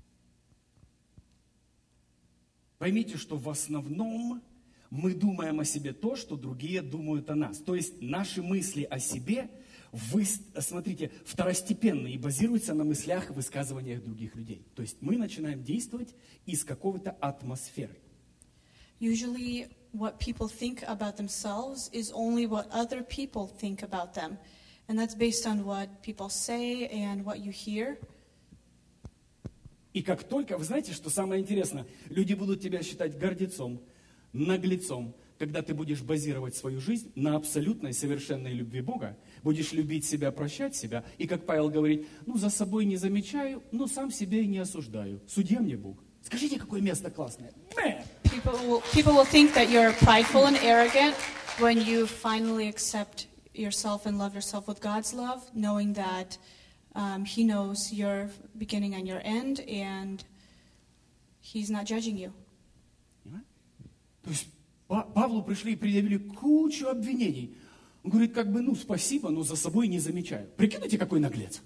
A: Поймите, что в основном мы думаем о себе то, что другие думают о нас. То есть наши мысли о себе, вы, смотрите, второстепенны и базируются на мыслях и высказываниях других людей. То есть мы начинаем действовать из какого-то атмосферы.
B: Usually, what people think about themselves is only what other people think about them. And that's based on what people say and what you hear.
A: И как только, вы знаете, что самое интересное, люди будут тебя считать гордецом, наглецом, когда ты будешь базировать свою жизнь на абсолютной совершенной любви Бога, будешь любить себя, прощать себя, и, как Павел говорит, ну, за собой не замечаю, но сам себя и не осуждаю. Судья мне Бог. Скажите, какое место классное. Бэ!
B: People will, people will think that you're prideful and arrogant when you finally accept yourself and love yourself with God's love, knowing that um, He knows your beginning and your end, and He's not judging you.
A: То есть Па- Павлу пришли и предъявили кучу обвинений. Он говорит, как бы, ну, спасибо, но за собой не замечаю. Прикидывайте, какой наглец.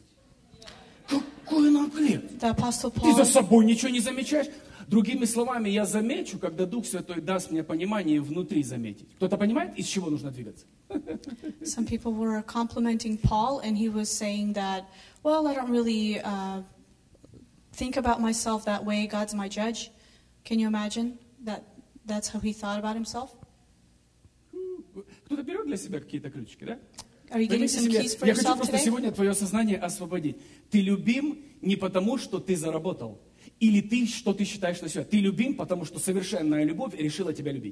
A: Какой наглец.
B: The Apostle
A: Ты за
B: Paul,
A: собой ничего не замечаешь. Другими словами, я замечу, когда Дух Святой даст мне понимание внутри заметить. Кто-то понимает, из чего нужно двигаться?
B: some people were complimenting Paul, and he was saying that, well, I don't really uh, think about myself that way. God's my judge. Can you imagine that that's how he thought about himself?
A: Кто-то берет для себя какие-то ключики, да?
B: Are you getting
A: Поймите
B: some
A: себе,
B: keys for
A: я хочу
B: yourself
A: просто
B: today?
A: сегодня твое сознание освободить. Ты любим не потому, что ты заработал, или ты, что ты считаешь на себя. Ты любим, потому что совершенная любовь решила тебя любить.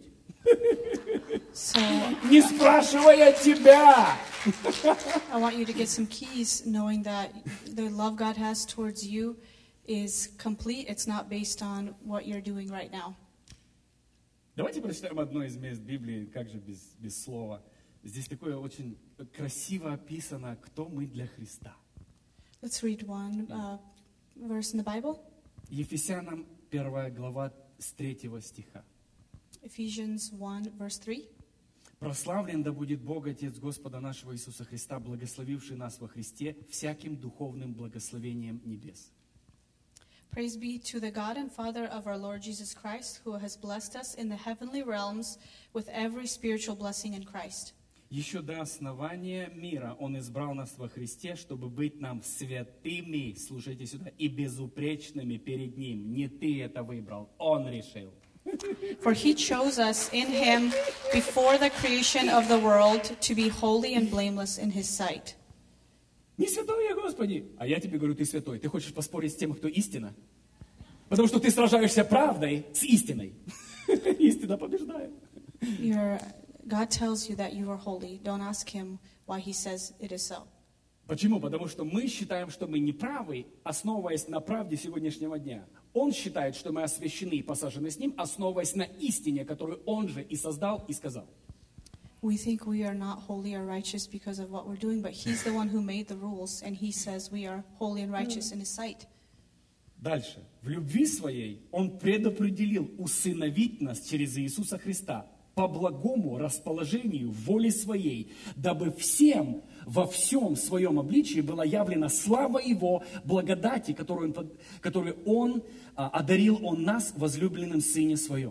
B: So
A: Не спрашивая тебя.
B: I want you to get some keys, knowing that the love God has towards you is complete. It's not based on what you're doing right now.
A: Давайте прочитаем одно из мест Библии, как же без, без слова. Здесь такое очень красиво описано, кто мы для Христа.
B: Let's read one uh, verse in the Bible.
A: Ефесянам первая глава с третьего стиха.
B: Ephesians one, verse three.
A: Прославлен да будет Бог, Отец Господа нашего Иисуса Христа, благословивший нас во Христе всяким духовным благословением небес.
B: Praise be to the God and Father of our Lord Jesus Christ, who has blessed us in the heavenly realms with every spiritual blessing in Christ.
A: Еще до основания мира Он избрал нас во Христе, чтобы быть нам святыми, слушайте сюда, и безупречными перед Ним. Не ты это выбрал, Он решил.
B: For he chose us in him before the creation of the world to be holy and blameless in his sight.
A: Не святой я, Господи. А я тебе говорю, ты святой. Ты хочешь поспорить с тем, кто истина? Потому что ты сражаешься правдой с истиной. Истина побеждает.
B: Your, God tells you that you are holy. Don't ask him why he says it is so.
A: Почему? Потому что мы считаем, что мы неправы, основываясь на правде сегодняшнего дня. Он считает, что мы освящены и посажены с Ним, основываясь на истине, которую Он же и создал, и сказал.
B: We think we are not holy or righteous because of what we're doing, but he's the one who made the rules, and he says we are holy and righteous in his sight.
A: Дальше. В любви своей Он предопределил усыновить нас через Иисуса Христа по благому расположению воли своей, дабы всем во всем своем обличии была явлена слава Его благодати, которую Он, которую он а, одарил Он нас возлюбленным Сыне Своем.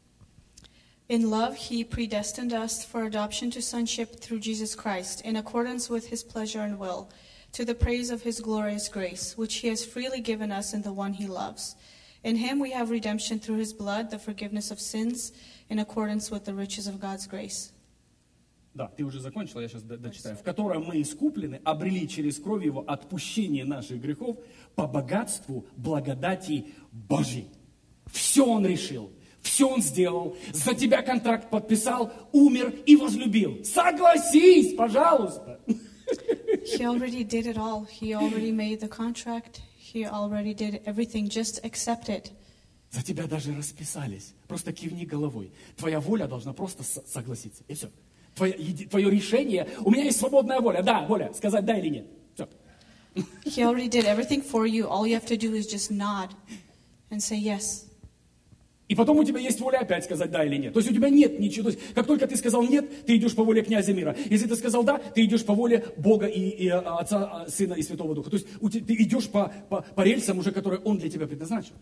B: In love, He predestined us for adoption to sonship through Jesus Christ, in accordance with His pleasure and will, to the praise of His glorious grace, which He has freely given us in the one He loves. In Him we have redemption through His blood, the forgiveness of sins, in accordance with the riches of God's grace.
A: Да, ты уже закончила, я сейчас дочитаю. В котором мы искуплены, обрели через кровь Его отпущение наших грехов по богатству благодати Божьей. Все Он решил, все Он сделал, за тебя контракт подписал, умер и возлюбил. Согласись, пожалуйста.
B: He already did it all. He already made the contract. He already did everything. Just accept it.
A: За тебя даже расписались. Просто кивни головой. Твоя воля должна просто согласиться. И все. Твое, твое решение. У меня есть свободная воля. Да, воля. Сказать да или нет. Все.
B: He already did everything for you. All you have to do is just nod and say yes.
A: И потом у тебя есть воля опять сказать да или нет. То есть у тебя нет ничего. То есть как только ты сказал нет, ты идешь по воле князя мира. Если ты сказал да, ты идешь по воле Бога и, и Отца, Сына и Святого Духа. То есть ты идешь по, по, по рельсам уже, которые Он для тебя предназначил.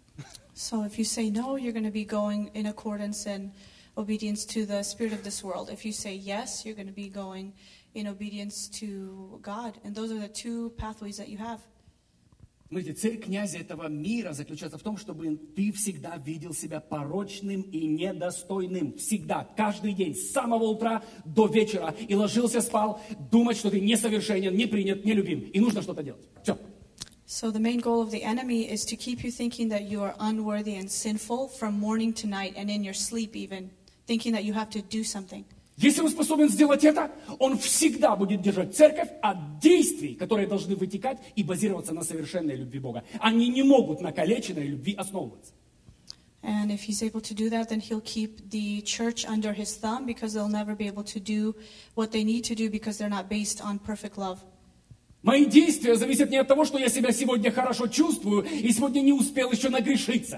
B: So if you say no, you're going to be going in accordance and obedience to the spirit of this world. If you say yes, you're going to be going in obedience to God. And those are the two pathways that you have.
A: Смотрите, цель князя этого мира заключается в том, чтобы ты всегда видел себя порочным и недостойным. Всегда, каждый день, с самого утра до вечера. И ложился, спал, думать, что ты несовершенен, не принят, не любим. И нужно что-то делать. Все.
B: So the main goal of the enemy is to keep you thinking that you are unworthy and sinful from morning to night and in your sleep even, thinking that you have to do something.
A: Если он способен сделать это, он всегда будет держать церковь от действий, которые должны вытекать и базироваться на совершенной любви Бога. Они не могут на калеченной любви основываться.
B: And if he's able to do that, then he'll keep the church under his thumb because they'll never be able to do what they need to do because they're not based on perfect love.
A: Мои действия зависят не от того, что я себя сегодня хорошо чувствую и сегодня не успел еще нагрешиться.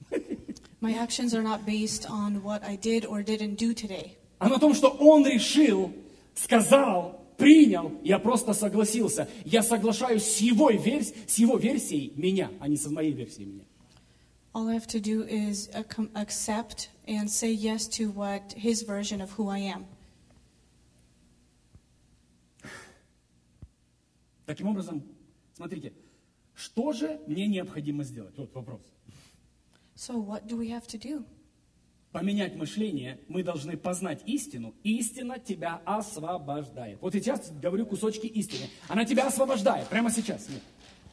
B: My actions are not based on what I did or didn't do today.
A: А на том, что Он решил, сказал, принял, я просто согласился. Я соглашаюсь с Его, верс... с его версией меня, а не с моей версией меня.
B: All I have to do is accept and say yes to what His version of who I am.
A: Таким образом, смотрите, что же мне необходимо сделать? Вот вопрос.
B: So what do we have to do?
A: Поменять мышление, мы должны познать истину. Истина тебя освобождает. Вот сейчас говорю кусочки истины. Она тебя освобождает прямо сейчас. Нет.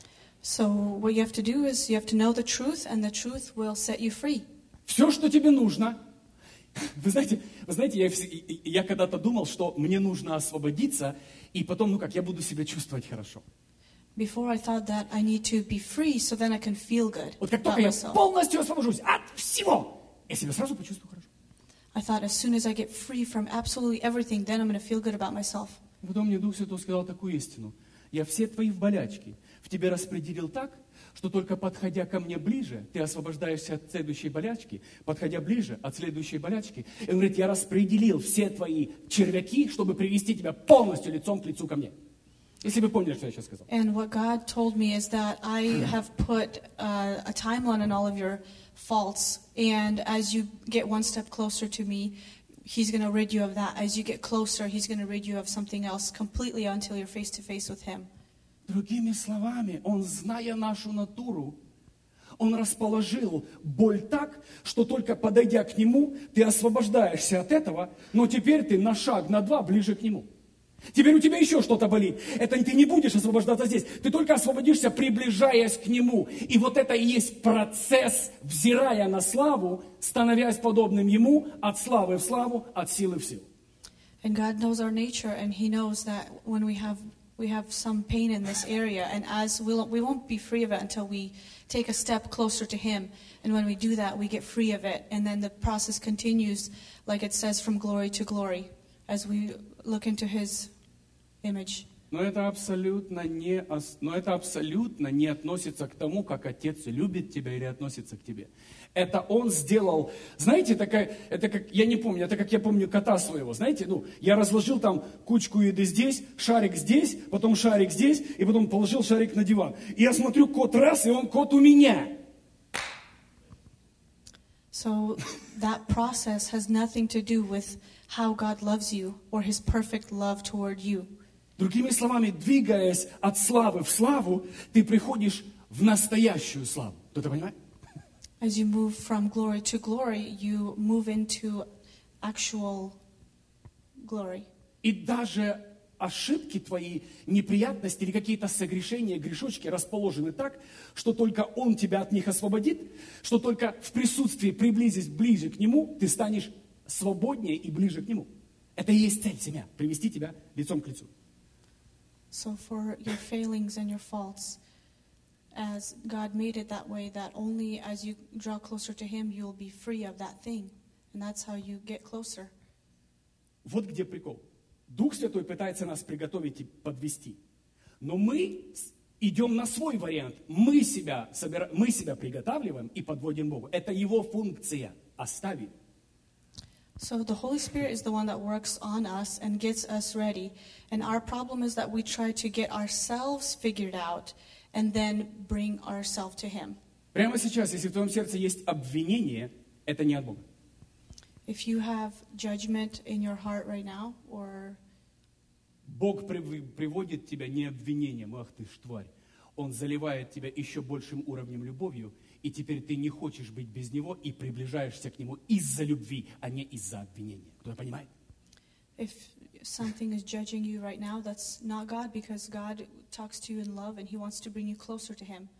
B: So what you have to do is you have to know the truth, and the truth will set you free.
A: Все, что тебе нужно. Вы знаете, вы знаете, я, я когда-то думал, что мне нужно освободиться, и потом, ну как, я буду себя чувствовать хорошо.
B: Before I thought that I need to be free, so then I can feel good
A: Вот как
B: about
A: только я
B: myself.
A: полностью освобожусь от всего, я себя сразу почувствую хорошо.
B: I thought as soon as I get free from absolutely everything, then I'm going to feel good about myself.
A: Потом мне Дух Святой сказал такую истину. Я все твои болячки в тебе распределил так, что только подходя ко мне ближе, ты освобождаешься от следующей болячки, подходя ближе от следующей болячки. И он говорит, я распределил все твои червяки, чтобы привести тебя полностью лицом к лицу ко мне. Если вы поняли, что я сейчас сказал.
B: And what God told me is that I have put uh, a timeline on all of your faults, and as you get one step closer to me, He's going to rid you of that. As you get closer, He's going to rid you of something else completely until you're face to face with Him.
A: Другими словами, Он, зная нашу натуру, Он расположил боль так, что только подойдя к Нему, ты освобождаешься от этого, но теперь ты на шаг, на два ближе к Нему. Теперь у тебя еще что-то болит. Это ты не будешь освобождаться здесь. Ты только освободишься, приближаясь к Нему. И вот это и есть процесс, взирая на славу, становясь подобным Ему, от славы в славу, от силы в силу.
B: And God knows our nature, and He knows that when we have we have some pain in this area, and as we'll, we won't be free of it until we take a step closer to Him. And when we do that, we get free of it. And then the process continues, like it says, from glory to glory, as we look into His image.
A: Но это абсолютно не, ос- но это абсолютно не относится к тому, как Отец любит тебя или относится к тебе. Это Он сделал, знаете, такая, это как, я не помню, это как я помню кота своего, знаете, ну, я разложил там кучку еды здесь, шарик здесь, потом шарик здесь, и потом положил шарик на диван. И я смотрю, кот раз, и он кот у меня.
B: So that process has nothing to do with how God loves you or his perfect love toward you.
A: Другими словами, двигаясь от славы в славу, ты приходишь в настоящую славу. Кто-то понимает?
B: As you move from glory to glory, you move into actual glory.
A: И даже ошибки твои, неприятности или какие-то согрешения, грешочки расположены так, что только Он тебя от них освободит, что только в присутствии, приблизясь ближе к Нему, ты станешь свободнее и ближе к Нему. Это и есть цель семья, привести тебя лицом к лицу.
B: So for your failings and your faults, as God made it that way, that only as you draw closer to him, you'll be free of that thing. And that's how you get closer.
A: Вот где прикол. Дух Святой пытается нас приготовить и подвести. Но мы с- идем на свой вариант. Мы себя, собира- мы себя приготавливаем и подводим Богу. Это Его функция. Оставить.
B: So the Holy Spirit is the one that works on us and gets us ready. And our problem is that we try to get ourselves figured out and then bring ourselves to him.
A: Прямо сейчас, если в твоем сердце есть обвинение, это не от Бога.
B: If you have judgment in your heart right now, or
A: Бог прив- приводит тебя не обвинением, ах ты ж тварь. Он заливает тебя еще большим уровнем любовью, и теперь ты не хочешь быть без Него и приближаешься к Нему из-за любви, а не из-за обвинения. Кто понимает?
B: if something is judging you right now, that's not God, because God talks to you in love and he wants to bring you closer to him.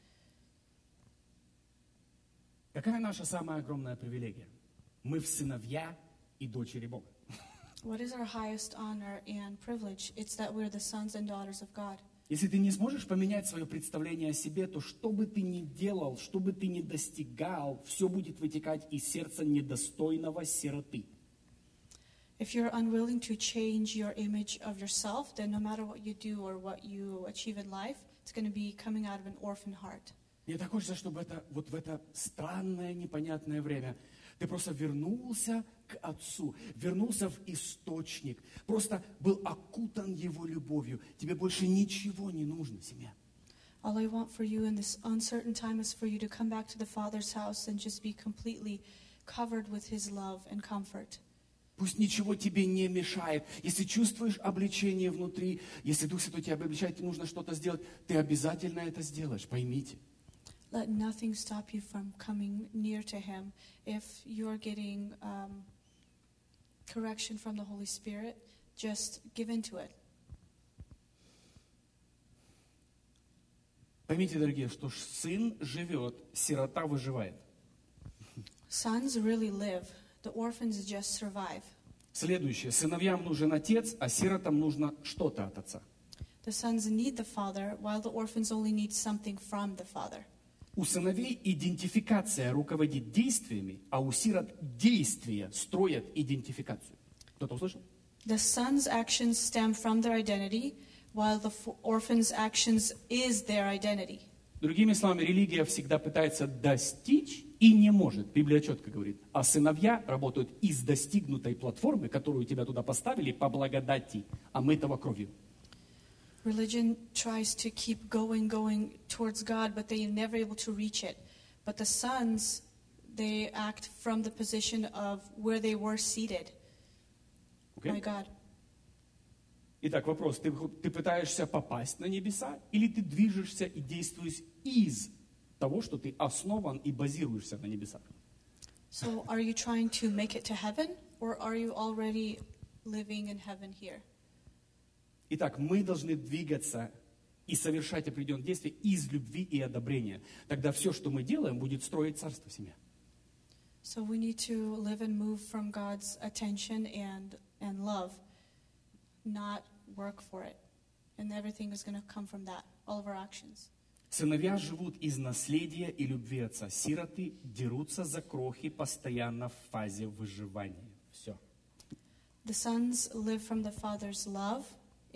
A: Какая наша самая огромная привилегия? Мы в сыновья и дочери Бога.
B: What is our highest honor and privilege? It's that we're the sons and daughters of God.
A: Если ты не сможешь поменять свое представление о себе, то что бы ты ни делал, что бы ты ни достигал, все будет вытекать из сердца недостойного сироты.
B: If you're unwilling to change your image of yourself, then no matter what you do or what you achieve in life, it's going to be coming out of an orphan heart.
A: Мне так хочется, чтобы это, вот в это странное, непонятное время ты просто вернулся к Отцу, вернулся в источник, просто был окутан Его любовью. Тебе больше ничего не нужно, семья.
B: All I want for you in this uncertain time is for you to come back to the Father's house and just be completely covered with his love and comfort.
A: Пусть ничего тебе не мешает. Если чувствуешь обличение внутри, если Дух Святой тебя обличает, нужно что-то сделать, ты обязательно это сделаешь, поймите.
B: Let nothing stop you from coming near to him. If you're getting um, correction from the Holy Spirit, just give into it.
A: Поймите, дорогие, что ж сын живет, сирота выживает.
B: Sons really live. The orphans just survive.
A: Следующее. Сыновьям нужен отец, а сиротам нужно что-то от отца.
B: The sons need the father, while the orphans only need something from the father.
A: У сыновей идентификация руководит действиями, а у сирот действия строят идентификацию. Кто-то услышал?
B: The sons' actions stem from their identity, while the f- orphans' actions is their identity.
A: Другими словами, религия всегда пытается достичь и не может. Библия четко говорит. А сыновья работают из достигнутой платформы, которую тебя туда поставили, по благодати, омытого кровью.
B: Religion tries to keep going, going towards God, but they are never able to reach it. But the sons, they act from the position of where they were seated
A: Окей?
B: by God.
A: Итак, вопрос. Ты, ты пытаешься попасть на небеса, или ты движешься и действуешь из того, что ты основан и базируешься на небесах?
B: So are you trying to make it to heaven, or are you already living in heaven here?
A: Итак, мы должны двигаться и совершать определенные действия из любви и одобрения. Тогда все, что мы делаем, будет строить царство семья.
B: So we need to live and move from God's attention and, and love, not work for it. And everything is going to come from that, all of our actions.
A: Сыновья живут из наследия и любви отца. Сироты дерутся за крохи постоянно в фазе выживания. Все.
B: The sons live from the father's love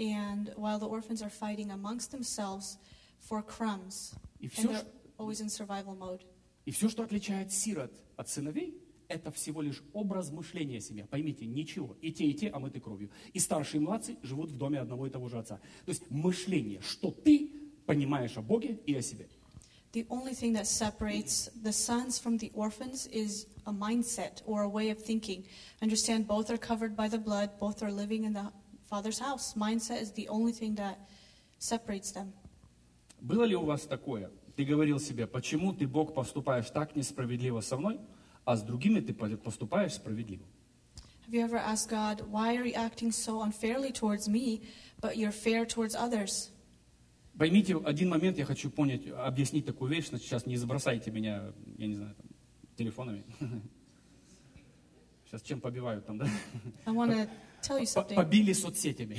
B: and while the orphans are fighting amongst themselves for crumbs,
A: И
B: and
A: все,
B: they're always in survival mode.
A: и все, что отличает сирот от сыновей, это всего лишь образ мышления семьи. Поймите, ничего. И те, и те омыты кровью. И старшие, и младшие живут в доме одного и того же отца. То есть мышление, что ты понимаешь о Боге и о себе.
B: The only thing that separates the sons from the orphans is a mindset or a way of thinking. Understand both are covered by the blood, both are living in the Father's house. Mindset is the only thing that separates them.
A: Было ли у вас такое? Ты говорил себе, почему ты, Бог, поступаешь так несправедливо со мной, а с другими ты поступаешь справедливо?
B: Have you ever asked God, why are you acting so unfairly towards me, but you're fair towards others?
A: Поймите, один момент я хочу понять, объяснить такую вещь, значит, сейчас не забросайте меня, я не знаю, там, телефонами. Сейчас чем побивают там, да?
B: I want to tell you something.
A: Побили соцсетями.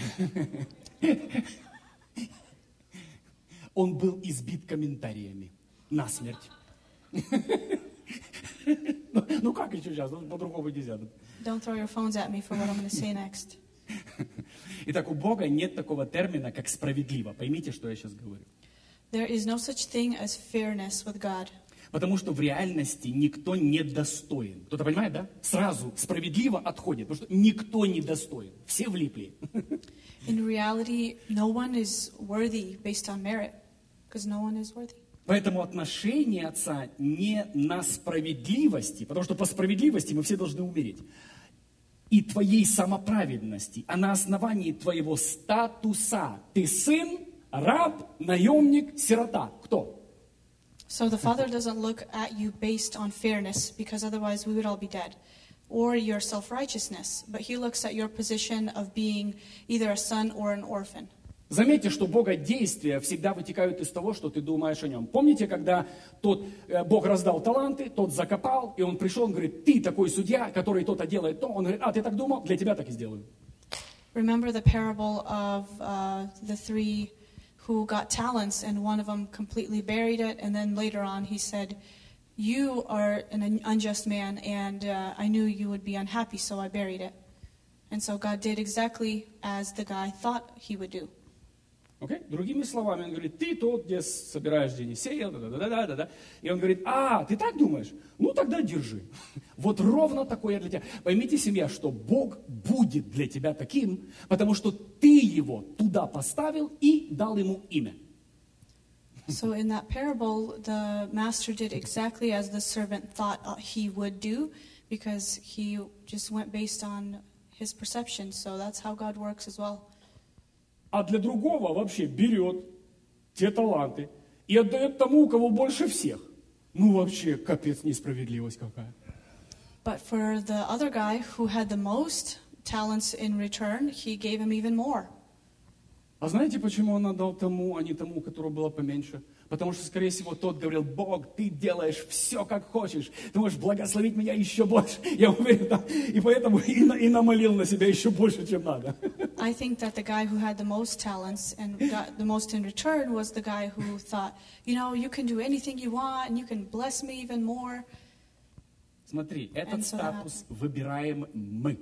A: Он был избит комментариями насмерть. ну, ну как еще сейчас? Ну, по-другому нельзя.
B: Don't throw your phones at me for what I'm going to say next.
A: Итак, у Бога нет такого термина, как справедливо. Поймите, что я сейчас говорю.
B: There is no such thing as fairness with God.
A: Потому что в реальности никто не достоин. Кто-то понимает, да? Сразу справедливо отходит, потому что никто не достоин. Все влипли.
B: In reality, no one is worthy based on merit, because no one is worthy.
A: Поэтому отношение Отца не на справедливости, потому что по справедливости мы все должны умереть, и твоей самоправедности, а на основании твоего статуса. Ты сын, раб, наемник, сирота. Кто?
B: So the Father doesn't look at you based on fairness, because otherwise we would all be dead, or your self-righteousness, but He looks at your position of being either a son or an orphan.
A: Заметьте, что Бога действия всегда вытекают из того, что ты думаешь о Нем. Помните, когда тот, э, Бог раздал таланты, тот закопал, и он пришел, он говорит, ты такой судья, который то-то делает то. Он говорит, а ты так думал, для тебя так и сделаю.
B: Remember the parable of uh, the three who got talents, and one of them completely buried it, and then later on he said, you are an unjust man, and uh, I knew you would be unhappy, so I buried it. And so God did exactly as the guy thought he would do.
A: Okay? Другими словами, он говорит, ты тот, где собираешь деньги, сеял, да-да-да-да-да. И он говорит, а, ты так думаешь? Ну, тогда держи. Вот ровно такое для тебя. Поймите, семья, что Бог будет для тебя таким, потому что ты его туда поставил и дал ему имя.
B: So in that parable, the master did exactly as the servant thought he would do, because he just went based on his perception. So that's how God works as well.
A: А для другого вообще берет те таланты и отдает тому, у кого больше всех. Ну вообще, капец, несправедливость какая.
B: But for the other guy who had the most talents in return, he gave him even more.
A: А знаете, почему он отдал тому, а не тому, у которого было поменьше? Потому что, скорее всего, тот говорил, Бог, ты делаешь все, как хочешь. Ты можешь благословить меня еще больше. Я уверен, да? И поэтому и, на, и намолил на себя еще больше, чем надо.
B: I think that the guy who had the most talents and got the most in return was the guy who thought, you know, you can do anything you want, and you can bless me even more.
A: Смотри, этот статус выбираем мы.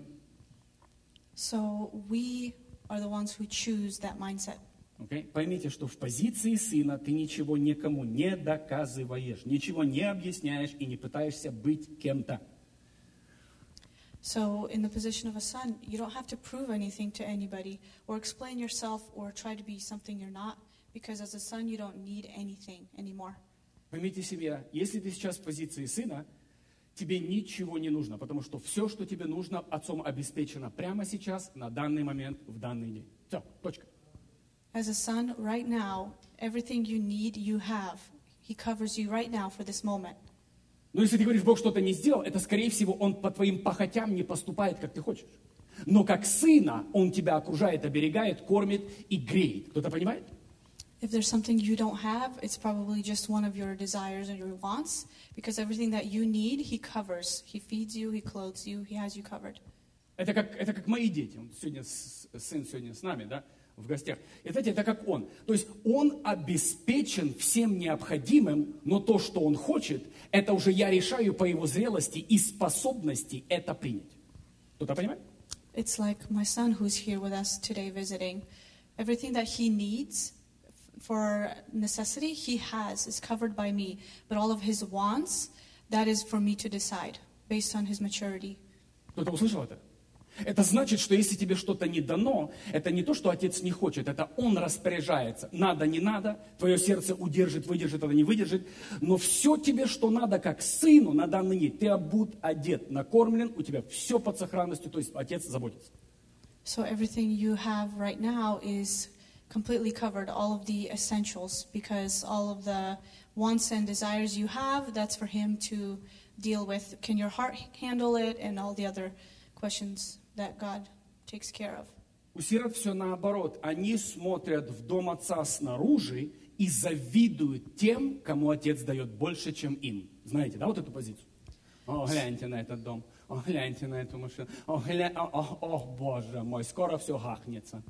B: So we are the ones who choose that mindset.
A: Okay? Поймите, что в позиции сына ты ничего никому не доказываешь, ничего не объясняешь и не пытаешься быть кем-то.
B: So in the position of a son, you don't have to prove anything to anybody or explain yourself or try to be something you're not, because as a son you don't need anything anymore.
A: Поймите, семья, если ты сейчас в позиции сына, тебе ничего не нужно, потому что все, что тебе нужно, отцом обеспечено прямо сейчас, на данный момент, в данный день. Все, точка.
B: As a son, right now, everything you need, you have. He covers you right now for this moment.
A: Но если ты говоришь, Бог что-то не сделал, это, скорее всего, Он по твоим похотям не поступает, как ты хочешь. Но как сына, Он тебя окружает, оберегает, кормит и греет. Кто-то понимает?
B: If there's something you don't have, it's probably just one of your desires or your wants, because everything that you need, He covers. He feeds you, He clothes you, He has you covered.
A: Это как, это как мои дети. Он сегодня, сын сегодня с нами, да, в гостях. И знаете, это как он. То есть он обеспечен всем необходимым, но то, что он хочет, это уже я решаю по его зрелости и способности это принять. Кто-то понимает?
B: It's like my son who's here with us today visiting. Everything that he needs for necessity, he has, is covered by me. But all of his wants, that is for me to decide based on his maturity.
A: Кто-то услышал это? Это значит, что если тебе что-то не дано, это не то, что отец не хочет, это он распоряжается. Надо, не надо, твое сердце удержит, выдержит, это не выдержит. Но все тебе, что надо, как сыну на данный день, ты обут, одет, накормлен, у тебя все под сохранностью, то есть отец заботится.
B: So everything you have right now is completely covered, all of the essentials, because all of the wants and desires you have, that's for him to deal with. Can your heart handle it, and all the other questions that God takes care of.
A: У сирот все наоборот. Они смотрят в дом отца снаружи и завидуют тем, кому отец дает больше, чем им. Знаете, да, вот эту позицию? О, гляньте на этот дом. О, гляньте на эту машину. О, гля... о, о, о, Боже мой, скоро все гахнется.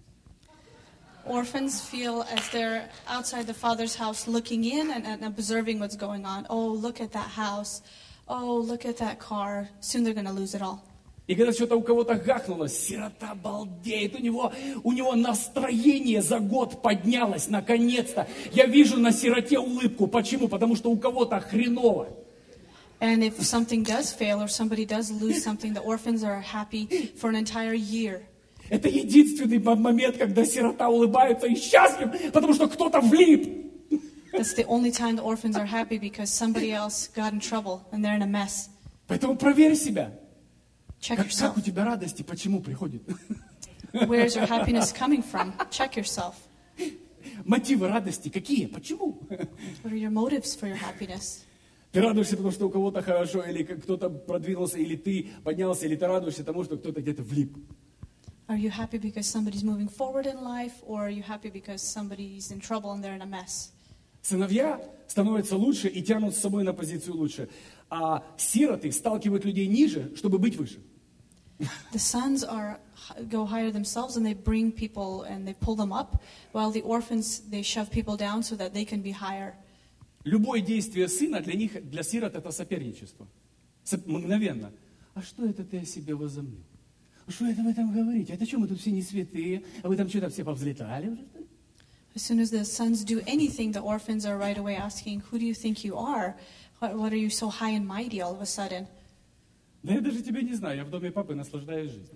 B: Orphans feel as they're outside the father's house looking in and, and observing what's going on. Oh, look at that house. Oh, look at that car. Soon they're going to lose it all.
A: И когда что-то у кого-то гахнуло, сирота балдеет, у него, у него настроение за год поднялось, наконец-то. Я вижу на сироте улыбку. Почему? Потому что у кого-то хреново.
B: And if something does fail or somebody does lose something, the orphans are happy for an entire year.
A: Это единственный момент, когда сирота улыбается и счастлив, потому что кто-то влип.
B: That's the only time the orphans are happy because somebody else got in trouble and they're in a mess.
A: Поэтому проверь себя.
B: Check
A: Как,
B: yourself.
A: как у тебя радости, почему приходит?
B: Where is your happiness coming from? Check yourself.
A: Мотивы радости какие? Почему?
B: What are your motives for your happiness?
A: Ты радуешься, потому что у кого-то хорошо, или кто-то продвинулся, или ты поднялся, или ты радуешься тому, что кто-то где-то влип.
B: Are you happy because somebody's moving forward in life, or are you happy because somebody's in trouble and they're in a mess?
A: Сыновья становятся лучше и тянут с собой на позицию лучше. А сироты сталкивают людей ниже, чтобы быть выше.
B: The sons are go higher themselves and they bring people and they pull them up, while the orphans, they shove people down so that they can be higher.
A: Любое действие сына для них, для сирот, это соперничество. Соп- Мгновенно. А что это ты о себе возомнил? А что это вы там говорите? Это что, мы тут все не святые? А вы там что-то все повзлетали уже?
B: As soon as the sons do anything, the orphans are right away asking, who do you think you are? What, what are you so high and mighty all of a sudden?
A: Да я даже тебя не знаю, я в доме папы наслаждаюсь жизнью.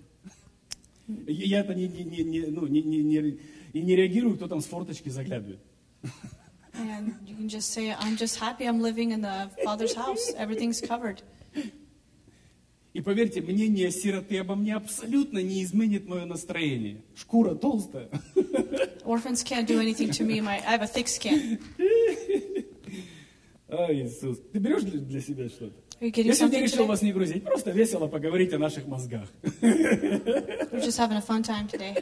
A: Я это не, не, не, не, ну, не, не, не, и не реагирую, кто там с форточки заглядывает.
B: And you can just say, I'm just happy I'm living in the Father's house. Everything's covered.
A: И поверьте, мнение сироты обо мне абсолютно не изменит мое настроение. Шкура толстая.
B: Orphans can't do anything to me. My, I have a thick skin.
A: А, Иисус, ты берешь для, для себя что-то?
B: Are you getting
A: Я сегодня
B: something
A: решил
B: today?
A: вас не грузить, просто весело поговорить о наших мозгах.
B: We're just having a fun time today.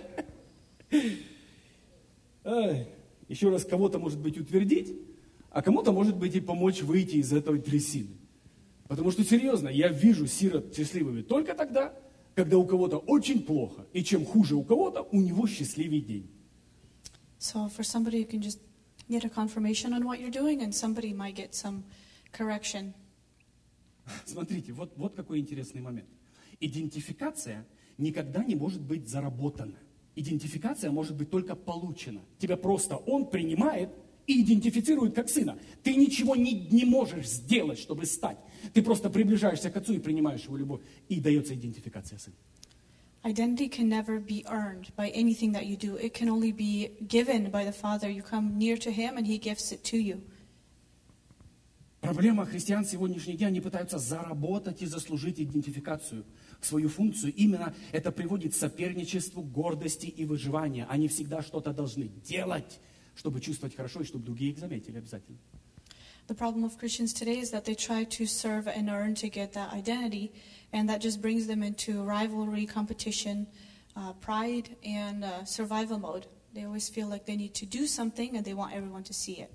A: Ай, еще раз, кого-то, может быть, утвердить, а кому-то, может быть, и помочь выйти из этой трясины. Потому что, серьезно, я вижу сирот счастливыми только тогда, когда у кого-то очень плохо. И чем хуже у кого-то, у него счастливый день.
B: So for somebody, you can just get a confirmation on what you're doing, and somebody might get some correction.
A: Смотрите, вот, вот какой интересный момент. Идентификация никогда не может быть заработана. Идентификация может быть только получена. Тебя просто он принимает и идентифицирует как сына. Ты ничего не, не можешь сделать, чтобы стать. Ты просто приближаешься к отцу и принимаешь его любовь. И дается идентификация сына.
B: Identity can never be earned by anything that you do. It can only be given by the Father. You come near to Him, and He gives it to you.
A: Проблема христиан сегодняшних дней, они пытаются заработать и заслужить идентификацию, свою функцию. Именно это приводит к соперничеству, гордости и выживанию. Они всегда что-то должны делать, чтобы чувствовать хорошо и чтобы другие их заметили обязательно.
B: The problem of Christians today is that they try to serve and earn to get that identity, and that just brings them into rivalry, competition, uh, pride, and uh, survival mode. They always feel like they need to do something, and they want everyone to see it.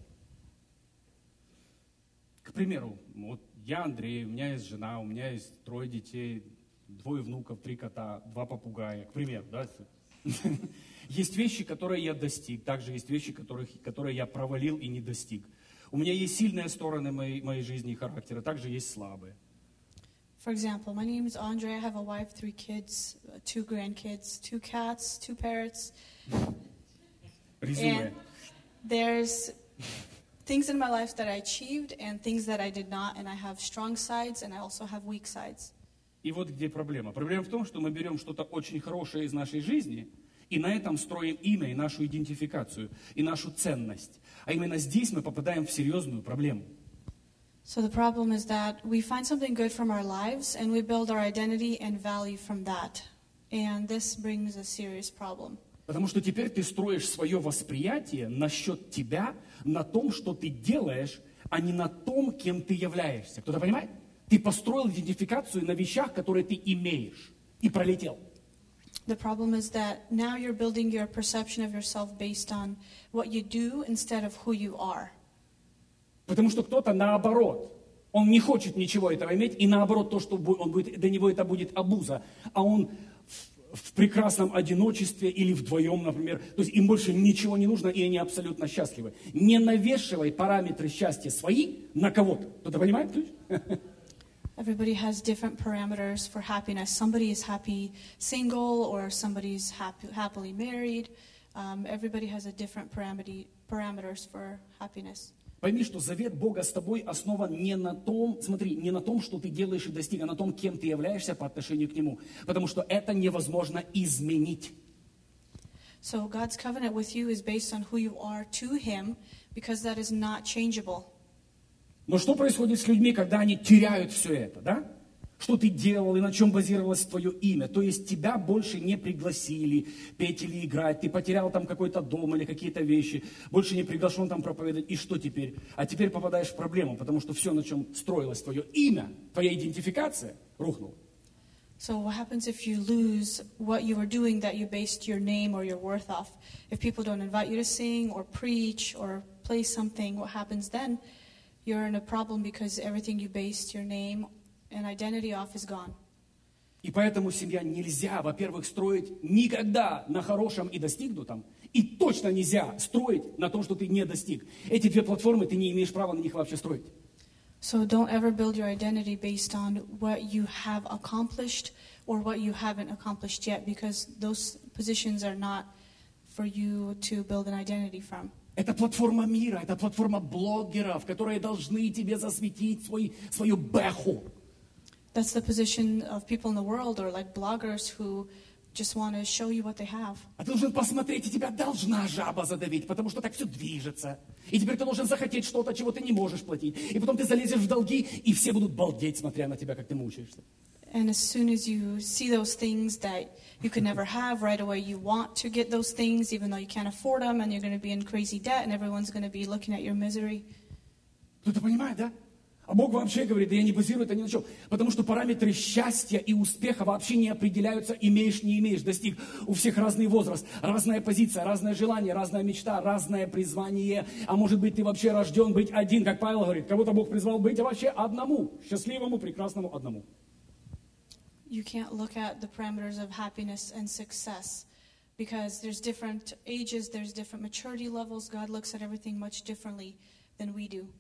A: К примеру, вот я Андрей, у меня есть жена, у меня есть трое детей, двое внуков, три кота, два попугая. К примеру, да? Есть вещи, которые я достиг, также есть вещи, которых, которые я провалил и не достиг. У меня есть сильные стороны моей, моей жизни и характера, также есть слабые.
B: For example, my name is Andre. I have a wife, three kids, uh, two grandkids, two cats, two parrots.
A: Резюме.
B: And there's things in my life that I achieved and things that I did not, and I have strong sides and I also have weak sides.
A: И вот где проблема. Проблема в том, что мы берем что-то очень хорошее из нашей жизни и на этом строим имя и нашу идентификацию, и нашу ценность. А именно здесь мы попадаем в серьезную проблему.
B: So the problem is that we find something good from our lives and we build our identity and value from that. And this brings a serious problem.
A: Потому что теперь ты строишь свое восприятие насчет тебя на том, что ты делаешь, а не на том, кем ты являешься. Кто-то понимает? Ты построил идентификацию на вещах, которые ты имеешь, и пролетел.
B: The problem is that now you're building your perception of yourself based on what you do instead of who you are.
A: Потому что кто-то наоборот, он не хочет ничего этого иметь, и наоборот, то, что он будет, для него это будет обуза, а он в, в прекрасном одиночестве или вдвоем, например, то есть им больше ничего не нужно, и они абсолютно счастливы. Не навешивай параметры счастья свои на кого-то. Кто-то понимает?
B: Everybody has different parameters for happiness. Somebody is happy single, or somebody's happy, happily married. Um, everybody has a different parameter, parameters for happiness.
A: Пойми, что завет Бога с тобой основан не на том, смотри, не на том, что ты делаешь и достиг, а на том, кем ты являешься по отношению к Нему. Потому что это невозможно изменить.
B: So God's covenant with you is based on who you are to Him, because that is not changeable.
A: Но что происходит с людьми, когда они теряют все это, да? Что ты делал и на чем базировалось твое имя? То есть тебя больше не пригласили петь или играть, ты потерял там какой-то дом или какие-то вещи, больше не приглашен там проповедовать, и что теперь? А теперь попадаешь в проблему, потому что все, на чем строилось твое имя, твоя идентификация, рухнуло.
B: So what happens if you lose what you were doing that you based your name or your worth off? If people don't invite you to sing or preach or play something, what happens then? You're in a problem because everything you based your name and identity off is gone.
A: И поэтому семья нельзя, во-первых, строить никогда на хорошем и достигнутом, и точно нельзя строить на том, что ты не достиг. Эти две платформы, ты не имеешь права на них вообще строить.
B: So don't ever build your identity based on what you have accomplished or what you haven't accomplished yet, because those positions are not for you to build an identity from.
A: Это платформа мира, это платформа блогеров, которые должны тебе засветить свой, свою бэху.
B: That's the position of people in the world, or like bloggers who just want to show you what they have.
A: А ты должен посмотреть, и тебя должна жаба задавить, потому что так все движется. И теперь ты должен захотеть что-то, чего ты не можешь платить. И потом ты залезешь в долги, и все будут балдеть, смотря на тебя, как ты мучаешься.
B: And as soon as you see those things that you could never have, right away you want to get those things, even though you can't afford them, and you're going to be in crazy debt, and everyone's going to be looking at your misery.
A: Кто-то понимает, да? А Бог вообще говорит, да я не базирую это ни на чем. Потому что параметры счастья и успеха вообще не определяются, имеешь, не имеешь, достиг. У всех разный возраст, разная позиция, разное желание, разная мечта, разное призвание. А может быть, ты вообще рожден быть один, как Павел говорит. Кого-то Бог призвал быть вообще одному, счастливому, прекрасному одному.
B: You can't look at the parameters of happiness and success, because there's different ages, there's different maturity levels. God looks at everything much differently than we do.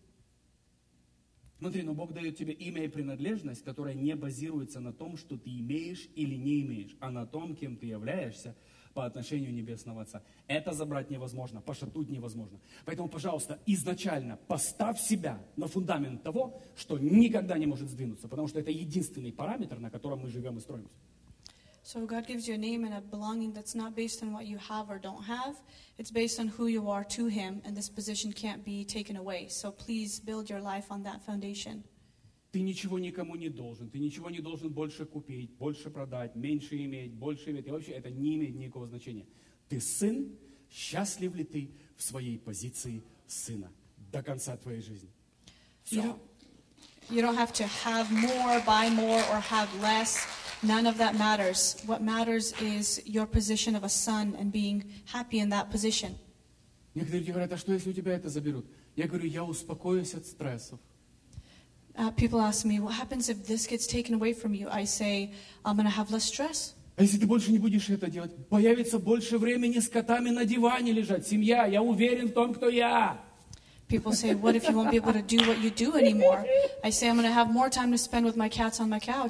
A: Смотри, но Бог дает тебе имя и принадлежность, которая не базируется на том, что ты имеешь или не имеешь, а на том, кем ты являешься по отношению Небесного Отца. Это забрать невозможно, пошатнуть невозможно. Поэтому, пожалуйста, изначально поставь себя на фундамент того, что никогда не может сдвинуться, потому что это единственный параметр, на котором мы живем и строимся.
B: So God gives you a name and a belonging that's not based on what you have or don't have. It's based on who you are to Him, and this position can't be taken away. So please build your life on that foundation.
A: Ты ничего никому не должен, ты ничего не должен больше купить, больше продать, меньше иметь, больше иметь. И вообще это не имеет никакого значения. Ты сын, счастлив ли ты в своей позиции сына до конца твоей жизни? Все.
B: You don't, you don't have to have more, buy more, or have less. None of that matters. What matters is your position of a son and being happy in that position.
A: Некоторые люди говорят, а что если у тебя это заберут? Я говорю, я успокоюсь от стрессов.
B: Uh, people ask me, what happens if this gets taken away from you? I say, I'm going to have less stress.
A: А если ты больше не будешь это делать, появится больше времени с котами на диване лежать. Семья, я уверен в том, кто я.
B: People say, what if you won't be able to do what you do anymore? I say, I'm going to have more time to spend with my cats on my couch.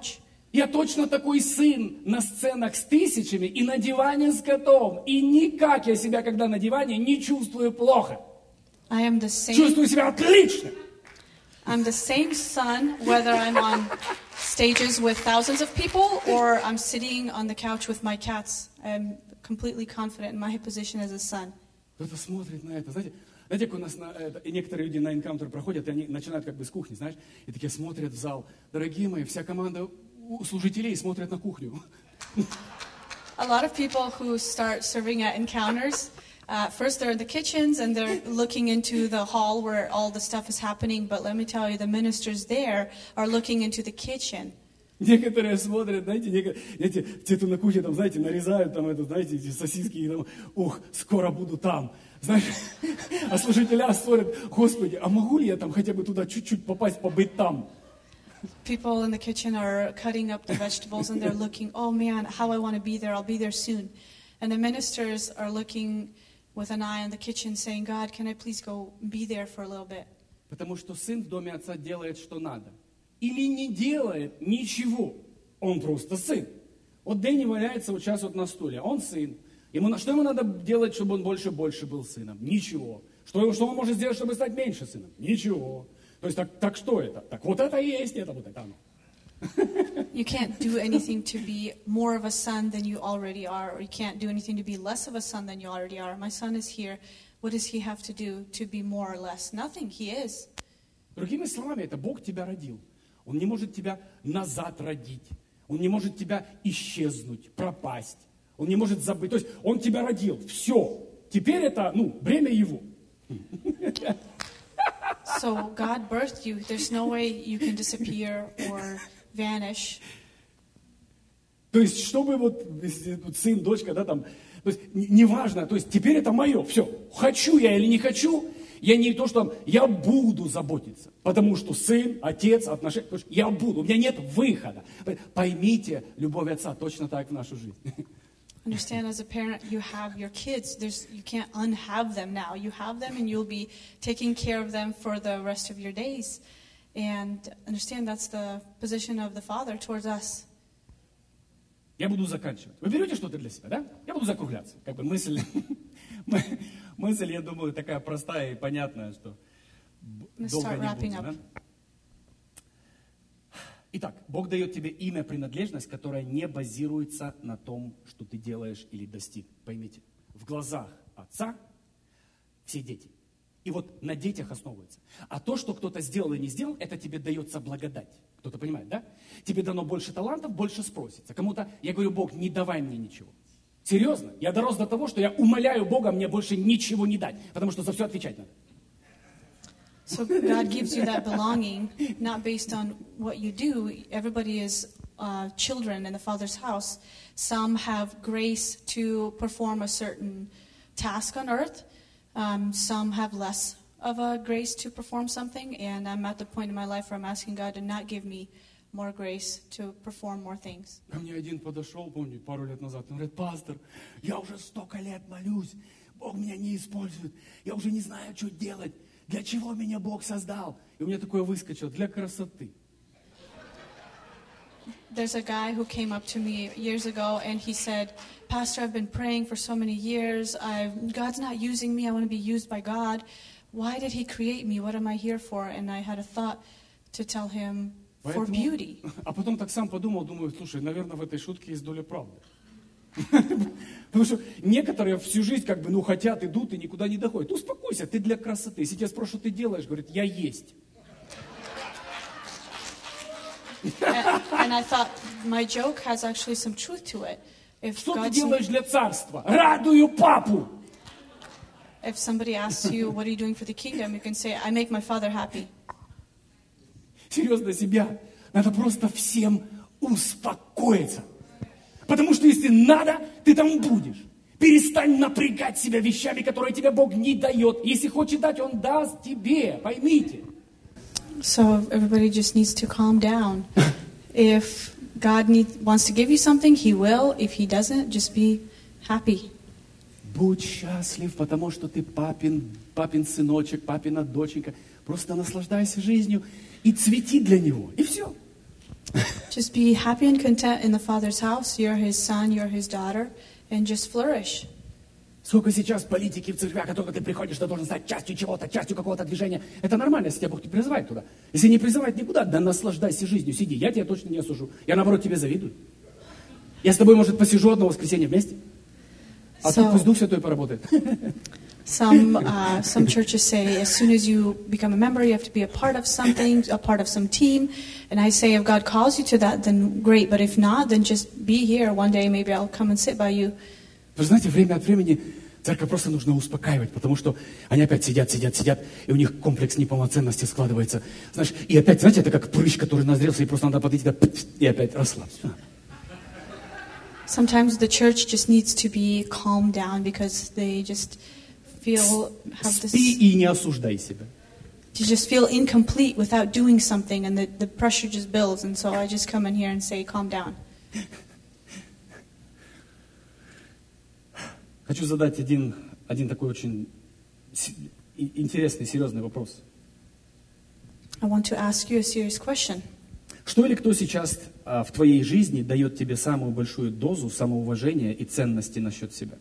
A: Я точно такой сын на сценах с тысячами и на диване с котом. И никак я себя, когда на диване, не чувствую плохо.
B: I am the same.
A: Чувствую себя отлично.
B: I'm the same son, whether I'm on stages with thousands of people or I'm sitting on the couch with my cats. I'm completely confident in my position as a son.
A: Кто-то смотрит на это. Знаете, знаете, как у нас на, это, и некоторые люди на энкаунтер проходят, и они начинают как бы с кухни, знаешь, и такие смотрят в зал. Дорогие мои, вся команда у служителей смотрят на кухню.
B: A lot of people who start serving at encounters, uh, first they're in the kitchens and they're looking into the hall where all the stuff is happening. But let me tell you, the ministers there are looking into the kitchen.
A: Некоторые смотрят, знаете, некоторые, знаете, те-то на кухне, там, знаете, нарезают, там, это, знаете, эти сосиски, и там, ух, скоро буду там. Знаешь, а служителя смотрят, Господи, а могу ли я там хотя бы туда чуть-чуть попасть, побыть там?
B: People in the kitchen are cutting up the vegetables and they're looking, oh man, how I want to be there, I'll be there soon. And the ministers are looking with an eye on the kitchen saying, God, can I please go be there for a little bit?
A: Потому что сын в доме отца делает, что надо. Или не делает ничего. Он просто сын. Вот Дэнни валяется вот сейчас вот на стуле. Он сын. Ему, что ему надо делать, чтобы он больше-больше был сыном? Ничего. Что, что он может сделать, чтобы стать меньше сыном? Ничего. То есть так, так что это? Так вот это и есть, это вот это.
B: You can't do anything to be more of a son than you already are, or you can't do anything to be less of a son than you already are. My son is here. What does he have to do to be more or less? Nothing. He is.
A: Другими словами, это Бог тебя родил. Он не может тебя назад родить. Он не может тебя исчезнуть, пропасть. Он не может забыть. То есть он тебя родил. Все. Теперь это, ну, бремя его.
B: So God birthed you. There's no way you can disappear or vanish.
A: То есть, чтобы вот, вот сын, дочка, да, там, то есть, неважно, то есть, теперь это мое, все. Хочу я или не хочу, я не то, что я буду заботиться, потому что сын, отец, отношения, потому что я буду, у меня нет выхода. Поймите, любовь отца точно так в нашу жизнь.
B: Understand, as a parent, you have your kids. There's, you can't unhave them now. You have them and you'll be taking care of them for the rest of your days. And understand that's the position of the Father towards us.
A: Я буду заканчивать. Вы берете что-то для себя, да? Я буду закругляться. Как бы мысль, мысль, я думаю, такая простая и понятная, что долго не будет, да? Итак, Бог дает тебе имя, принадлежность, которая не базируется на том, что ты делаешь или достиг. Поймите, в глазах Отца все дети. И вот на детях основывается. А то, что кто-то сделал и не сделал, это тебе дается благодать. Кто-то понимает, да? Тебе дано больше талантов, больше спросится. Кому-то, я говорю, Бог, не давай мне ничего. Серьезно? Я дорос до того, что я умоляю Бога мне больше ничего не дать, потому что за все отвечать надо.
B: So God gives you that belonging, not based on what you do. Everybody is uh, children in the Father's house. Some have grace to perform a certain task on earth. Um, some have less of a grace to perform something. And I'm at the point in my life where I'm asking God to not give me more grace to perform more things.
A: Ко мне один подошел, помню, пару лет назад. Он говорит, пастор, я уже столько лет молюсь. Бог меня не использует. Я уже не знаю, что делать. Для чего меня Бог создал? И у меня такое выскочило, для красоты.
B: There's a guy who came up to me years ago and he said, Pastor, I've been praying for so many years. I've, God's not using me. I want to be used by God. Why did he create me? What am I here for? And I had a thought to tell him, for
A: Поэтому,
B: beauty.
A: А потом так сам подумал, думаю, слушай, наверное, в этой шутке есть доля правды. Потому что некоторые всю жизнь как бы, ну, хотят, идут и никуда не доходят. Успокойся, ты для красоты. Если тебя спрошу, что ты делаешь, говорит, я есть.
B: and, and I thought my joke has actually some truth to it. If
A: Что ты
B: God's,
A: делаешь для царства? Радую папу.
B: if somebody asks you, what are you doing for the kingdom? You can say, I make my Father happy.
A: Серьезно, себя надо просто всем успокоиться. Потому что если надо, ты там будешь. Перестань напрягать себя вещами, которые тебе Бог не дает. Если хочет дать, Он даст тебе. Поймите.
B: So everybody just needs to calm down. If God need, wants to give you something, He will. If He doesn't, just be happy.
A: Будь счастлив, потому что ты папин, папин сыночек, папина доченька. Просто наслаждайся жизнью и цвети для Него. И все.
B: Just be happy and content in the Father's house. You're His son, you're His daughter, and just flourish.
A: Сколько сейчас политики в церквях, как только ты приходишь, ты должен стать частью чего-то, частью какого-то движения. Это нормально, если тебя Бог не призывает туда. Если не призывает никуда, да наслаждайся жизнью, сиди. Я тебя точно не осужу. Я, наоборот, тебе завидую. Я с тобой, может, посижу одно воскресенье вместе. А
B: So-
A: тут пусть Дух Святой поработает.
B: Some uh, some churches say as soon as you become a member, you have to be a part of something, a part of some team. And I say if God calls you to that, then great. But if not, then just be here. One day maybe I'll come and sit by you.
A: Вы знаете, время от времени церковь просто нужно успокаивать, потому что они опять сидят, сидят, сидят, и у них комплекс неполноценности складывается. Знаешь, и опять, знаете, это как прыщ, который назрелся, и просто надо подойти, да, и опять расслабься.
B: Sometimes the church just needs to be calmed down because they just feel have
A: Спи
B: this.
A: и не осуждай себя.
B: You just feel incomplete without doing something, and the, the pressure just builds. And so I just come in here and say, calm down.
A: Хочу задать один, один такой очень с- и- интересный, серьезный вопрос.
B: I want to ask you a serious question.
A: Что или кто сейчас а, в твоей жизни дает тебе самую большую дозу самоуважения и ценности насчет себя?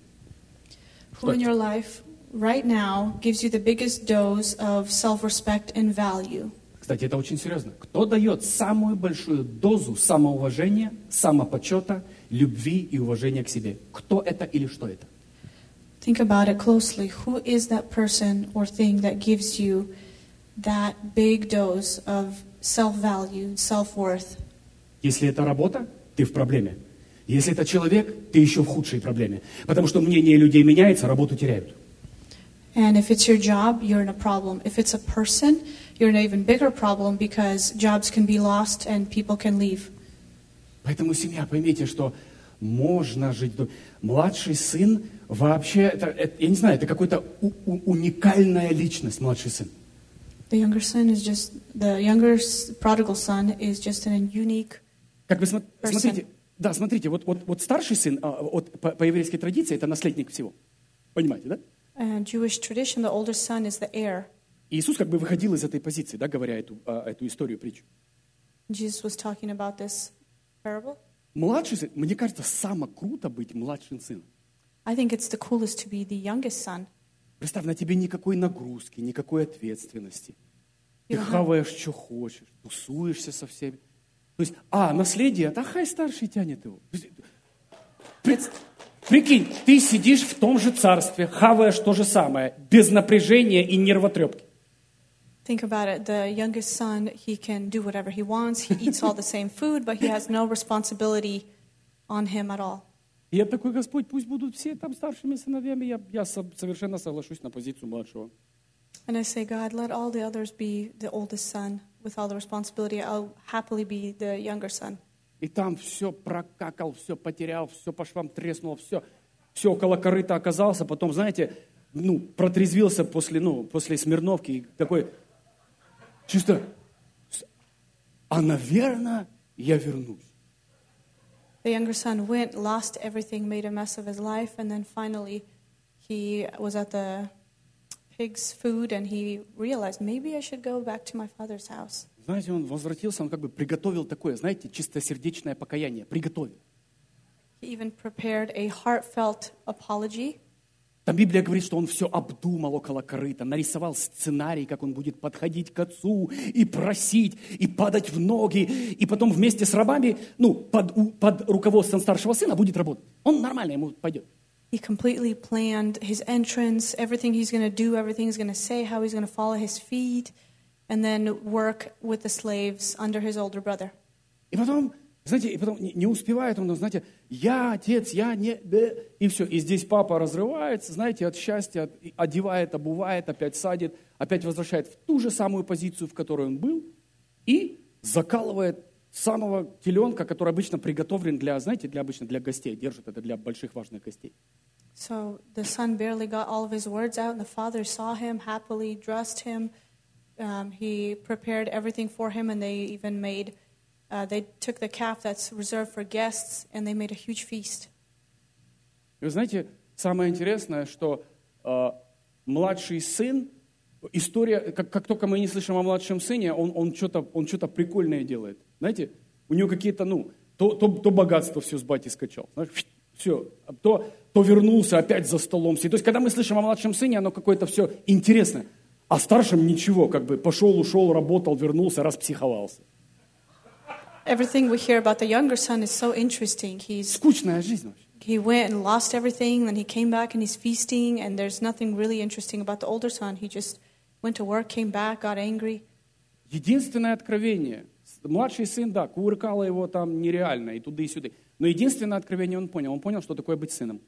B: Who in your life right now gives you the biggest dose of self-respect and value?
A: Кстати, это очень серьезно. Кто дает самую большую дозу самоуважения, самопочета, любви и уважения к себе? Кто это или что это?
B: Think about it closely. Who is that person or thing that gives you that big dose of self-value, self-worth?
A: Если это работа, ты в проблеме. Если это человек, ты еще в худшей проблеме. Потому что мнение людей меняется, работу теряют.
B: And if it's your job, you're in a problem. If it's a person, you're in an even bigger problem because jobs can be lost and people can leave.
A: Поэтому, семья, поймите, что можно жить. до- Младший сын вообще, это, это, я не знаю, это какая-то у- у- уникальная личность, младший сын.
B: The younger son is just, the younger s- prodigal son is just an unique.
A: Как вы смо-
B: Person.
A: смотрите, да, смотрите, вот, вот, вот старший сын, а, вот по, по еврейской традиции, это наследник всего. Понимаете, да?
B: And Jewish tradition, the older son is the heir.
A: И Иисус как бы выходил из этой позиции, да, говоря эту, а, эту историю, притчу.
B: Jesus was talking about this parable.
A: Младший сын, мне кажется, самое круто быть младшим сыном.
B: I think it's the coolest to be the youngest son.
A: Представь, на тебе никакой нагрузки, никакой ответственности. Ты
B: Ага.
A: хаваешь, что хочешь, тусуешься со всеми. То есть, а, наследие, да хай старший тянет его. При- Прикинь, ты сидишь в том же царстве, хаваешь то же самое, без напряжения и нервотрепки.
B: Think about it. The youngest son, he can do whatever he wants. He eats all the same food, but he has no responsibility on him at all.
A: И я такой, Господь, пусть будут все там старшими сыновьями, я, я со- совершенно соглашусь на позицию младшего.
B: And I say, God, let all the others be the oldest son with all the responsibility. I'll happily be the younger son.
A: И там все прокакал, все потерял, все по швам треснуло, все, все около корыта оказался. Потом, знаете, ну, протрезвился после, ну, после Смирновки и такой, чисто, а, наверное, я вернусь.
B: The younger son went, lost everything, made a mess of his life, and then finally he was at the pig's food and he realized, maybe I should go back to my father's house.
A: Знаете, он возвратился, он как бы приготовил такое, знаете, чистосердечное покаяние. Приготовил.
B: He even prepared a heartfelt apology.
A: Там Библия говорит, что он все обдумал около корыта, нарисовал сценарий, как он будет подходить к отцу и просить, и падать в ноги, и потом вместе с рабами, ну, под, у- под руководством старшего сына будет работать. Он нормально ему пойдет.
B: He completely planned his entrance, everything he's going to do, everything he's going to say, how he's going to follow his feet, and then work with the slaves under his older brother.
A: И потом, знаете, и потом не, не успевает он, знаете, я отец, я не... да, и все. И здесь папа разрывается, знаете, от счастья, от- и одевает, обувает, опять садит, опять возвращает в ту же самую позицию, в которой он был, и закалывает самого теленка, который обычно приготовлен для, знаете, для обычно для гостей, держит это для больших важных гостей.
B: So the son barely got all of his words out, and the father saw him, happily dressed him. Um, he prepared everything for him, and they even made, uh, they took the calf that's reserved for guests, and they made a huge feast.
A: И вы знаете, самое интересное, что э, младший сын, история, как, как только мы не слышим о младшем сыне, он, он что-то он что-то прикольное делает. Знаете, У него какие-то, ну, то, то, то богатство все с бати скачал. Знаешь, все. То, то вернулся опять за столом. То есть, когда мы слышим о младшем сыне, оно какое-то все интересное. А старшем ничего, как бы пошел, ушел, работал, вернулся, распсиховался.
B: Everything we hear about the younger son is so interesting. He's
A: Скучная жизнь вообще.
B: He went and lost everything, then he came back and he's feasting, and there's nothing really interesting about the older son. He just went to work, came back, got angry.
A: Единственное откровение. Младший сын, да, кувыркало его там нереально, и туда, и сюда. Но единственное откровение он понял. Он понял, что такое быть сыном.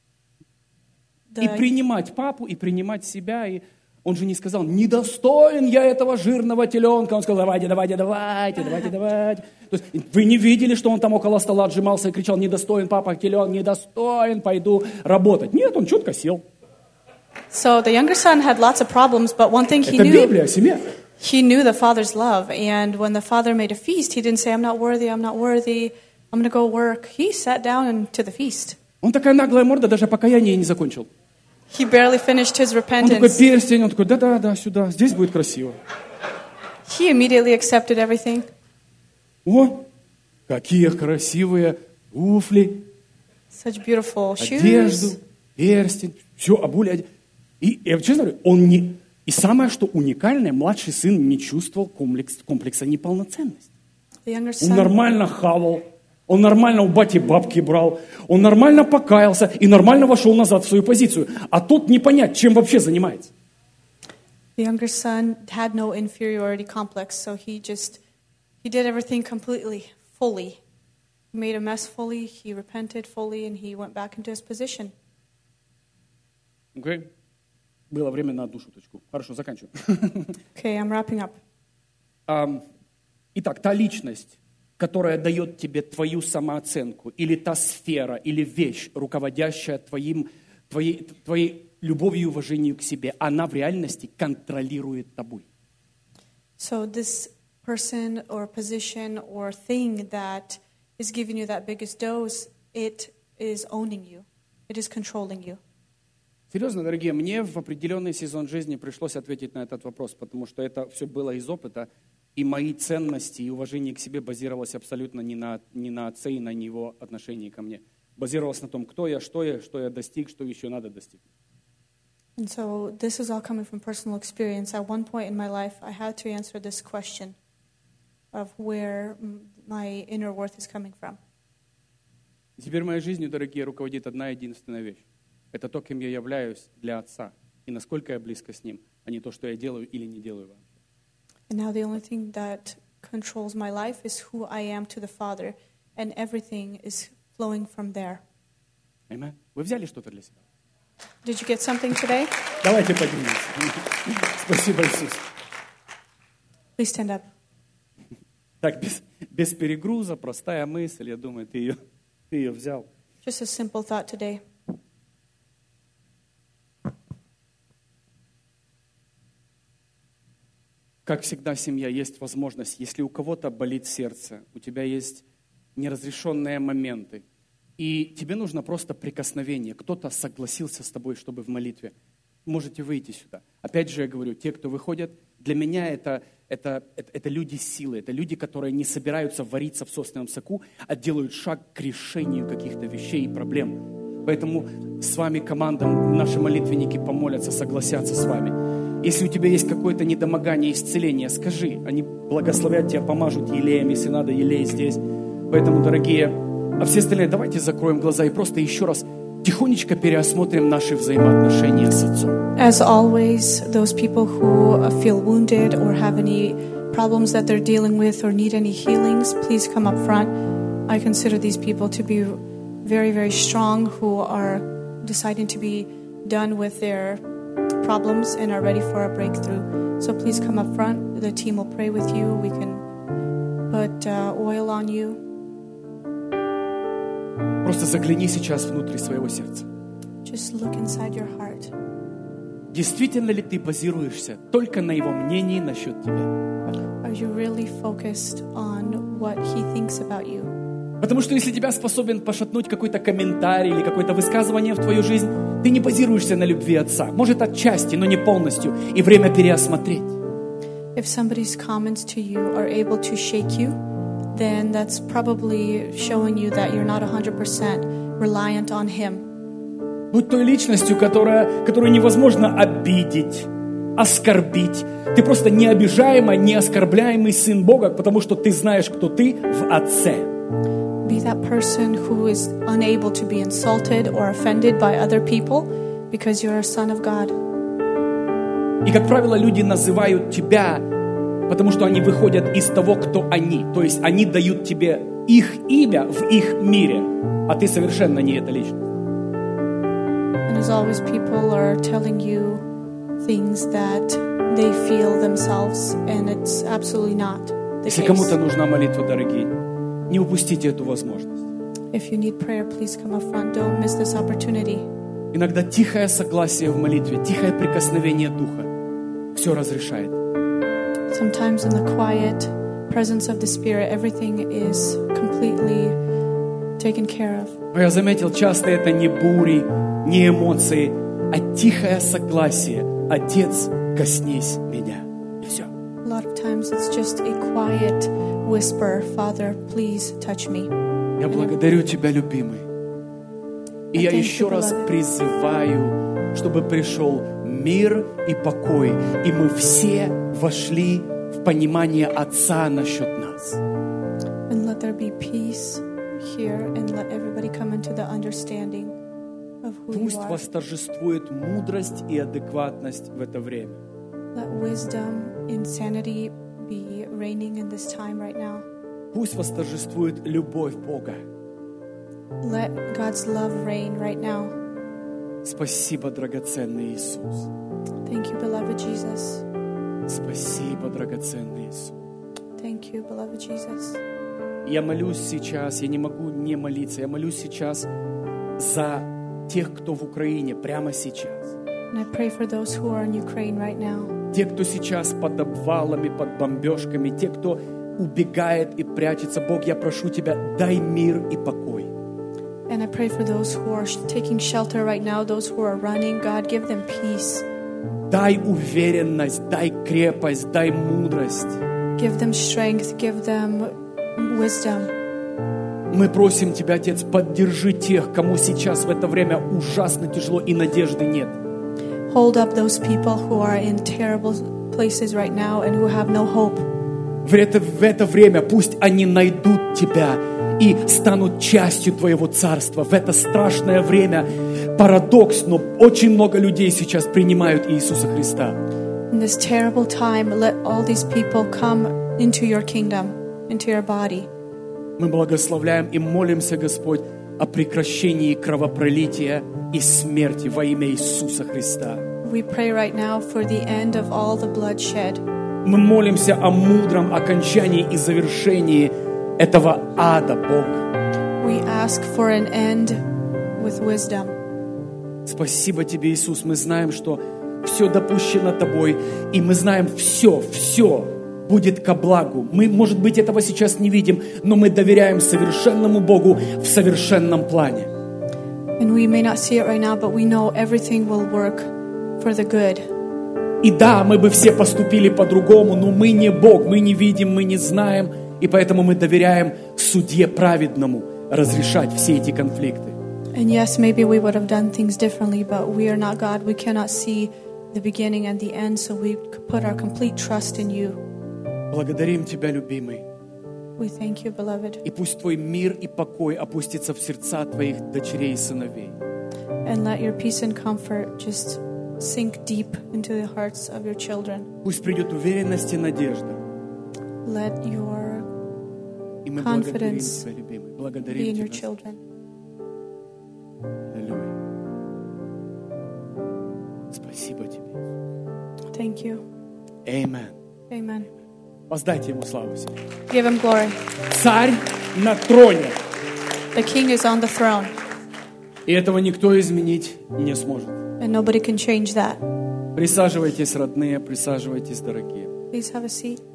B: The,
A: И принимать папу, и принимать себя. И он же не сказал, недостоин я этого жирного теленка. Он сказал, давайте, давайте, давайте, давайте, давайте. То есть вы не видели, что он там около стола отжимался и кричал, недостоин папа телен, недостоин, пойду работать. Нет, он четко сел.
B: So the younger son had lots of problems, but one thing he
A: Это
B: knew,
A: Библия о семье.
B: he knew the father's love. And when the father made a feast, he didn't say, I'm not worthy, I'm not worthy, I'm going to go work. He sat down and, to the feast.
A: Он такая наглая морда, даже покаяние не закончил.
B: He barely finished his
A: Он такой
B: repentance.
A: перстень, он такой, да-да-да, сюда, здесь будет красиво.
B: He immediately accepted everything.
A: О, какие красивые туфли,
B: Such beautiful
A: одежду,
B: shoes.
A: перстень, все, обули. И я честно говорю, он не... И самое, что уникальное, младший сын не чувствовал комплекс, комплекса неполноценности.
B: The younger
A: Он
B: son,
A: нормально хавал, он нормально у бати бабки брал, он нормально покаялся и нормально вошел назад в свою позицию. А тут не понять, чем вообще занимается.
B: the younger son had no inferiority complex, so he just, he did everything completely, fully. He made a mess fully, he repented fully, and he went back into his position.
A: Okay. Было время на одну шуточку. Хорошо, заканчиваю.
B: Okay, I'm wrapping up.
A: Ам, Итак, та личность, которая дает тебе твою самооценку, или та сфера, или вещь, руководящая твоим, твоей, твоей любовью и уважением к себе, она в реальности контролирует тобой.
B: So this person or position or thing that is giving you that biggest dose, it is owning you. It is controlling you.
A: Серьезно, дорогие, мне в определенный сезон жизни пришлось ответить на этот вопрос, потому что это все было из опыта, и мои ценности и уважение к себе базировалось абсолютно не на, не на отце и на его отношении ко мне. Базировалось на том, кто я, что я, что я достиг, что еще надо достичь.
B: And so this is all coming from personal experience. At one point in my life, I had to answer this question of where my inner worth is coming from.
A: И теперь моей жизнью, дорогие, руководит одна единственная вещь. Это то, кем я являюсь для Отца, и насколько я близко с Ним, а не то, что я делаю или не делаю вообще.
B: And now the only thing that controls my life is who I am to the Father, and everything is flowing from there.
A: Amen. Вы взяли что-то для себя?
B: Did you get something today?
A: Давайте поднимемся. Спасибо, Иисус.
B: Please stand up.
A: Так, без, без перегруза, простая мысль, я думаю, ты ее, ты ее взял.
B: Just a simple thought today.
A: Как всегда в семье есть возможность, если у кого-то болит сердце, у тебя есть неразрешенные моменты, и тебе нужно просто прикосновение. Кто-то согласился с тобой, чтобы в молитве. Можете выйти сюда. Опять же, я говорю, те, кто выходят, для меня это, это, это, это люди силы, это люди, которые не собираются вариться в собственном соку, а делают шаг к решению каких-то вещей и проблем. Поэтому с вами команда, наши молитвенники помолятся, согласятся с вами. Если у тебя есть какое-то недомогание, исцеление, скажи, они благословят тебя, помажут елеем, если надо, елей здесь. Поэтому, дорогие, а все остальные, давайте закроем глаза и просто еще раз тихонечко переосмотрим наши взаимоотношения с Отцом.
B: As always, those people who feel wounded or have any problems that they're dealing with or need any healings, please come up front. I consider these people to be very, very strong who are deciding to be done with their problems and are ready for a breakthrough. So please come up front. The team will pray with you. We can put uh, oil on you.
A: Просто загляни сейчас внутрь своего сердца.
B: Just look inside your heart.
A: Действительно ли ты базируешься только на его мнении насчет тебя?
B: Are you really focused on what he thinks about you?
A: Потому что если тебя способен пошатнуть какой-то комментарий или какое-то высказывание в твою жизнь, ты не базируешься на любви Отца. Может, отчасти, но не полностью. И время переосмотреть.
B: If somebody's comments to you are able to shake you, then that's probably showing you that you're not one hundred percent reliant on Him.
A: Будь той личностью, которая, которую невозможно обидеть, оскорбить. Ты просто необижаемый, неоскорбляемый сын Бога, потому что ты знаешь, кто ты в Отце.
B: Be that person who is unable to be insulted or offended by other people because you're a son of God.
A: И, как правило, люди называют тебя, потому что они выходят из того, кто они. То есть они дают тебе их имя в их мире, а ты совершенно не эта личность.
B: And as always, people are telling you things that they feel themselves, and it's absolutely not the
A: Если
B: case.
A: кому-то нужна молитва, дорогие, не упустите эту возможность.
B: If you need prayer, please come up front. Don't miss this opportunity.
A: Иногда тихое согласие в молитве, тихое прикосновение Духа все разрешает.
B: Sometimes in the quiet presence of the Spirit, everything is completely taken care of.
A: Но я заметил, часто это не бури, не эмоции, а тихое согласие. Отец, коснись меня. И все.
B: A lot of times it's just a quiet whisper, Father, please touch me.
A: Я благодарю Тебя, любимый. И я
B: Thank you,
A: еще раз
B: beloved.
A: призываю, чтобы пришел мир и покой, и мы все вошли в понимание Отца насчет нас.
B: And let there be peace here, and let everybody come into the understanding of who you
A: Пусть
B: are.
A: восторжествует мудрость и адекватность в это время.
B: Let wisdom and sanity be reigning in this time right now.
A: Пусть восторжествует любовь Бога.
B: Let God's love reign right now.
A: Спасибо, драгоценный Иисус.
B: Thank you, beloved Jesus.
A: Спасибо, драгоценный Иисус.
B: Thank you, beloved Jesus.
A: Я молюсь сейчас, я не могу не молиться, я молюсь сейчас за тех, кто в Украине прямо сейчас.
B: And I pray for those who are in Ukraine right now.
A: Те, кто сейчас под обвалами, под бомбежками, те, кто убегает и прячется. Бог, я прошу Тебя, дай мир и покой.
B: And I pray for those who are sh- taking shelter right now, those who are running. God, give them peace.
A: Дай уверенность, дай крепость, дай мудрость.
B: Give them strength. Give them wisdom.
A: Мы просим Тебя, Отец, поддержи тех, кому сейчас в это время ужасно тяжело и надежды нет.
B: Hold up those people who are in terrible places right now and who have no hope.
A: В это, в это время пусть они найдут Тебя и станут частью Твоего Царства. В это страшное время парадокс, но очень много людей сейчас принимают Иисуса Христа.
B: In this terrible time, let all these people come into your kingdom, into your body.
A: Мы благословляем и молимся, Господь, о прекращении кровопролития и смерти во имя Иисуса Христа.
B: We pray right now for the end of all the bloodshed.
A: Мы молимся о мудром окончании и завершении этого ада, Бог.
B: We ask for an end with wisdom.
A: Спасибо Тебе, Иисус. Мы знаем, что все допущено Тобой, и мы знаем, все, все будет ко благу. Мы, может быть, этого сейчас не видим, но мы доверяем совершенному Богу в совершенном плане.
B: And we may not see it right now, but we know everything will work for the good.
A: И да, мы бы все поступили по-другому, но мы не Бог, мы не видим, мы не знаем, и поэтому мы доверяем судье праведному разрешать все эти конфликты.
B: And yes, maybe we would have done things differently, but we are not God. We cannot see the beginning and the end, so we put our complete trust in you.
A: Благодарим Тебя, любимый.
B: We thank you, beloved.
A: И пусть Твой мир и покой опустится в сердца Твоих дочерей и сыновей.
B: And let your peace and comfort just sink deep into the hearts of your children.
A: Пусть придет уверенность и надежда.
B: Let your
A: И мы благодарим
B: confidence
A: Тебя, любимый.
B: be in
A: Благодарим
B: your
A: Тебя.
B: children.
A: Аллилуйя. Спасибо Тебе.
B: Thank you.
A: Amen.
B: Amen.
A: Воздайте Ему славу себе.
B: Give him glory.
A: Царь на троне.
B: The king is on the throne,
A: И этого никто изменить не сможет.
B: and nobody can change that.
A: Присаживайтесь, родные, присаживайтесь, дорогие.
B: Please have a seat.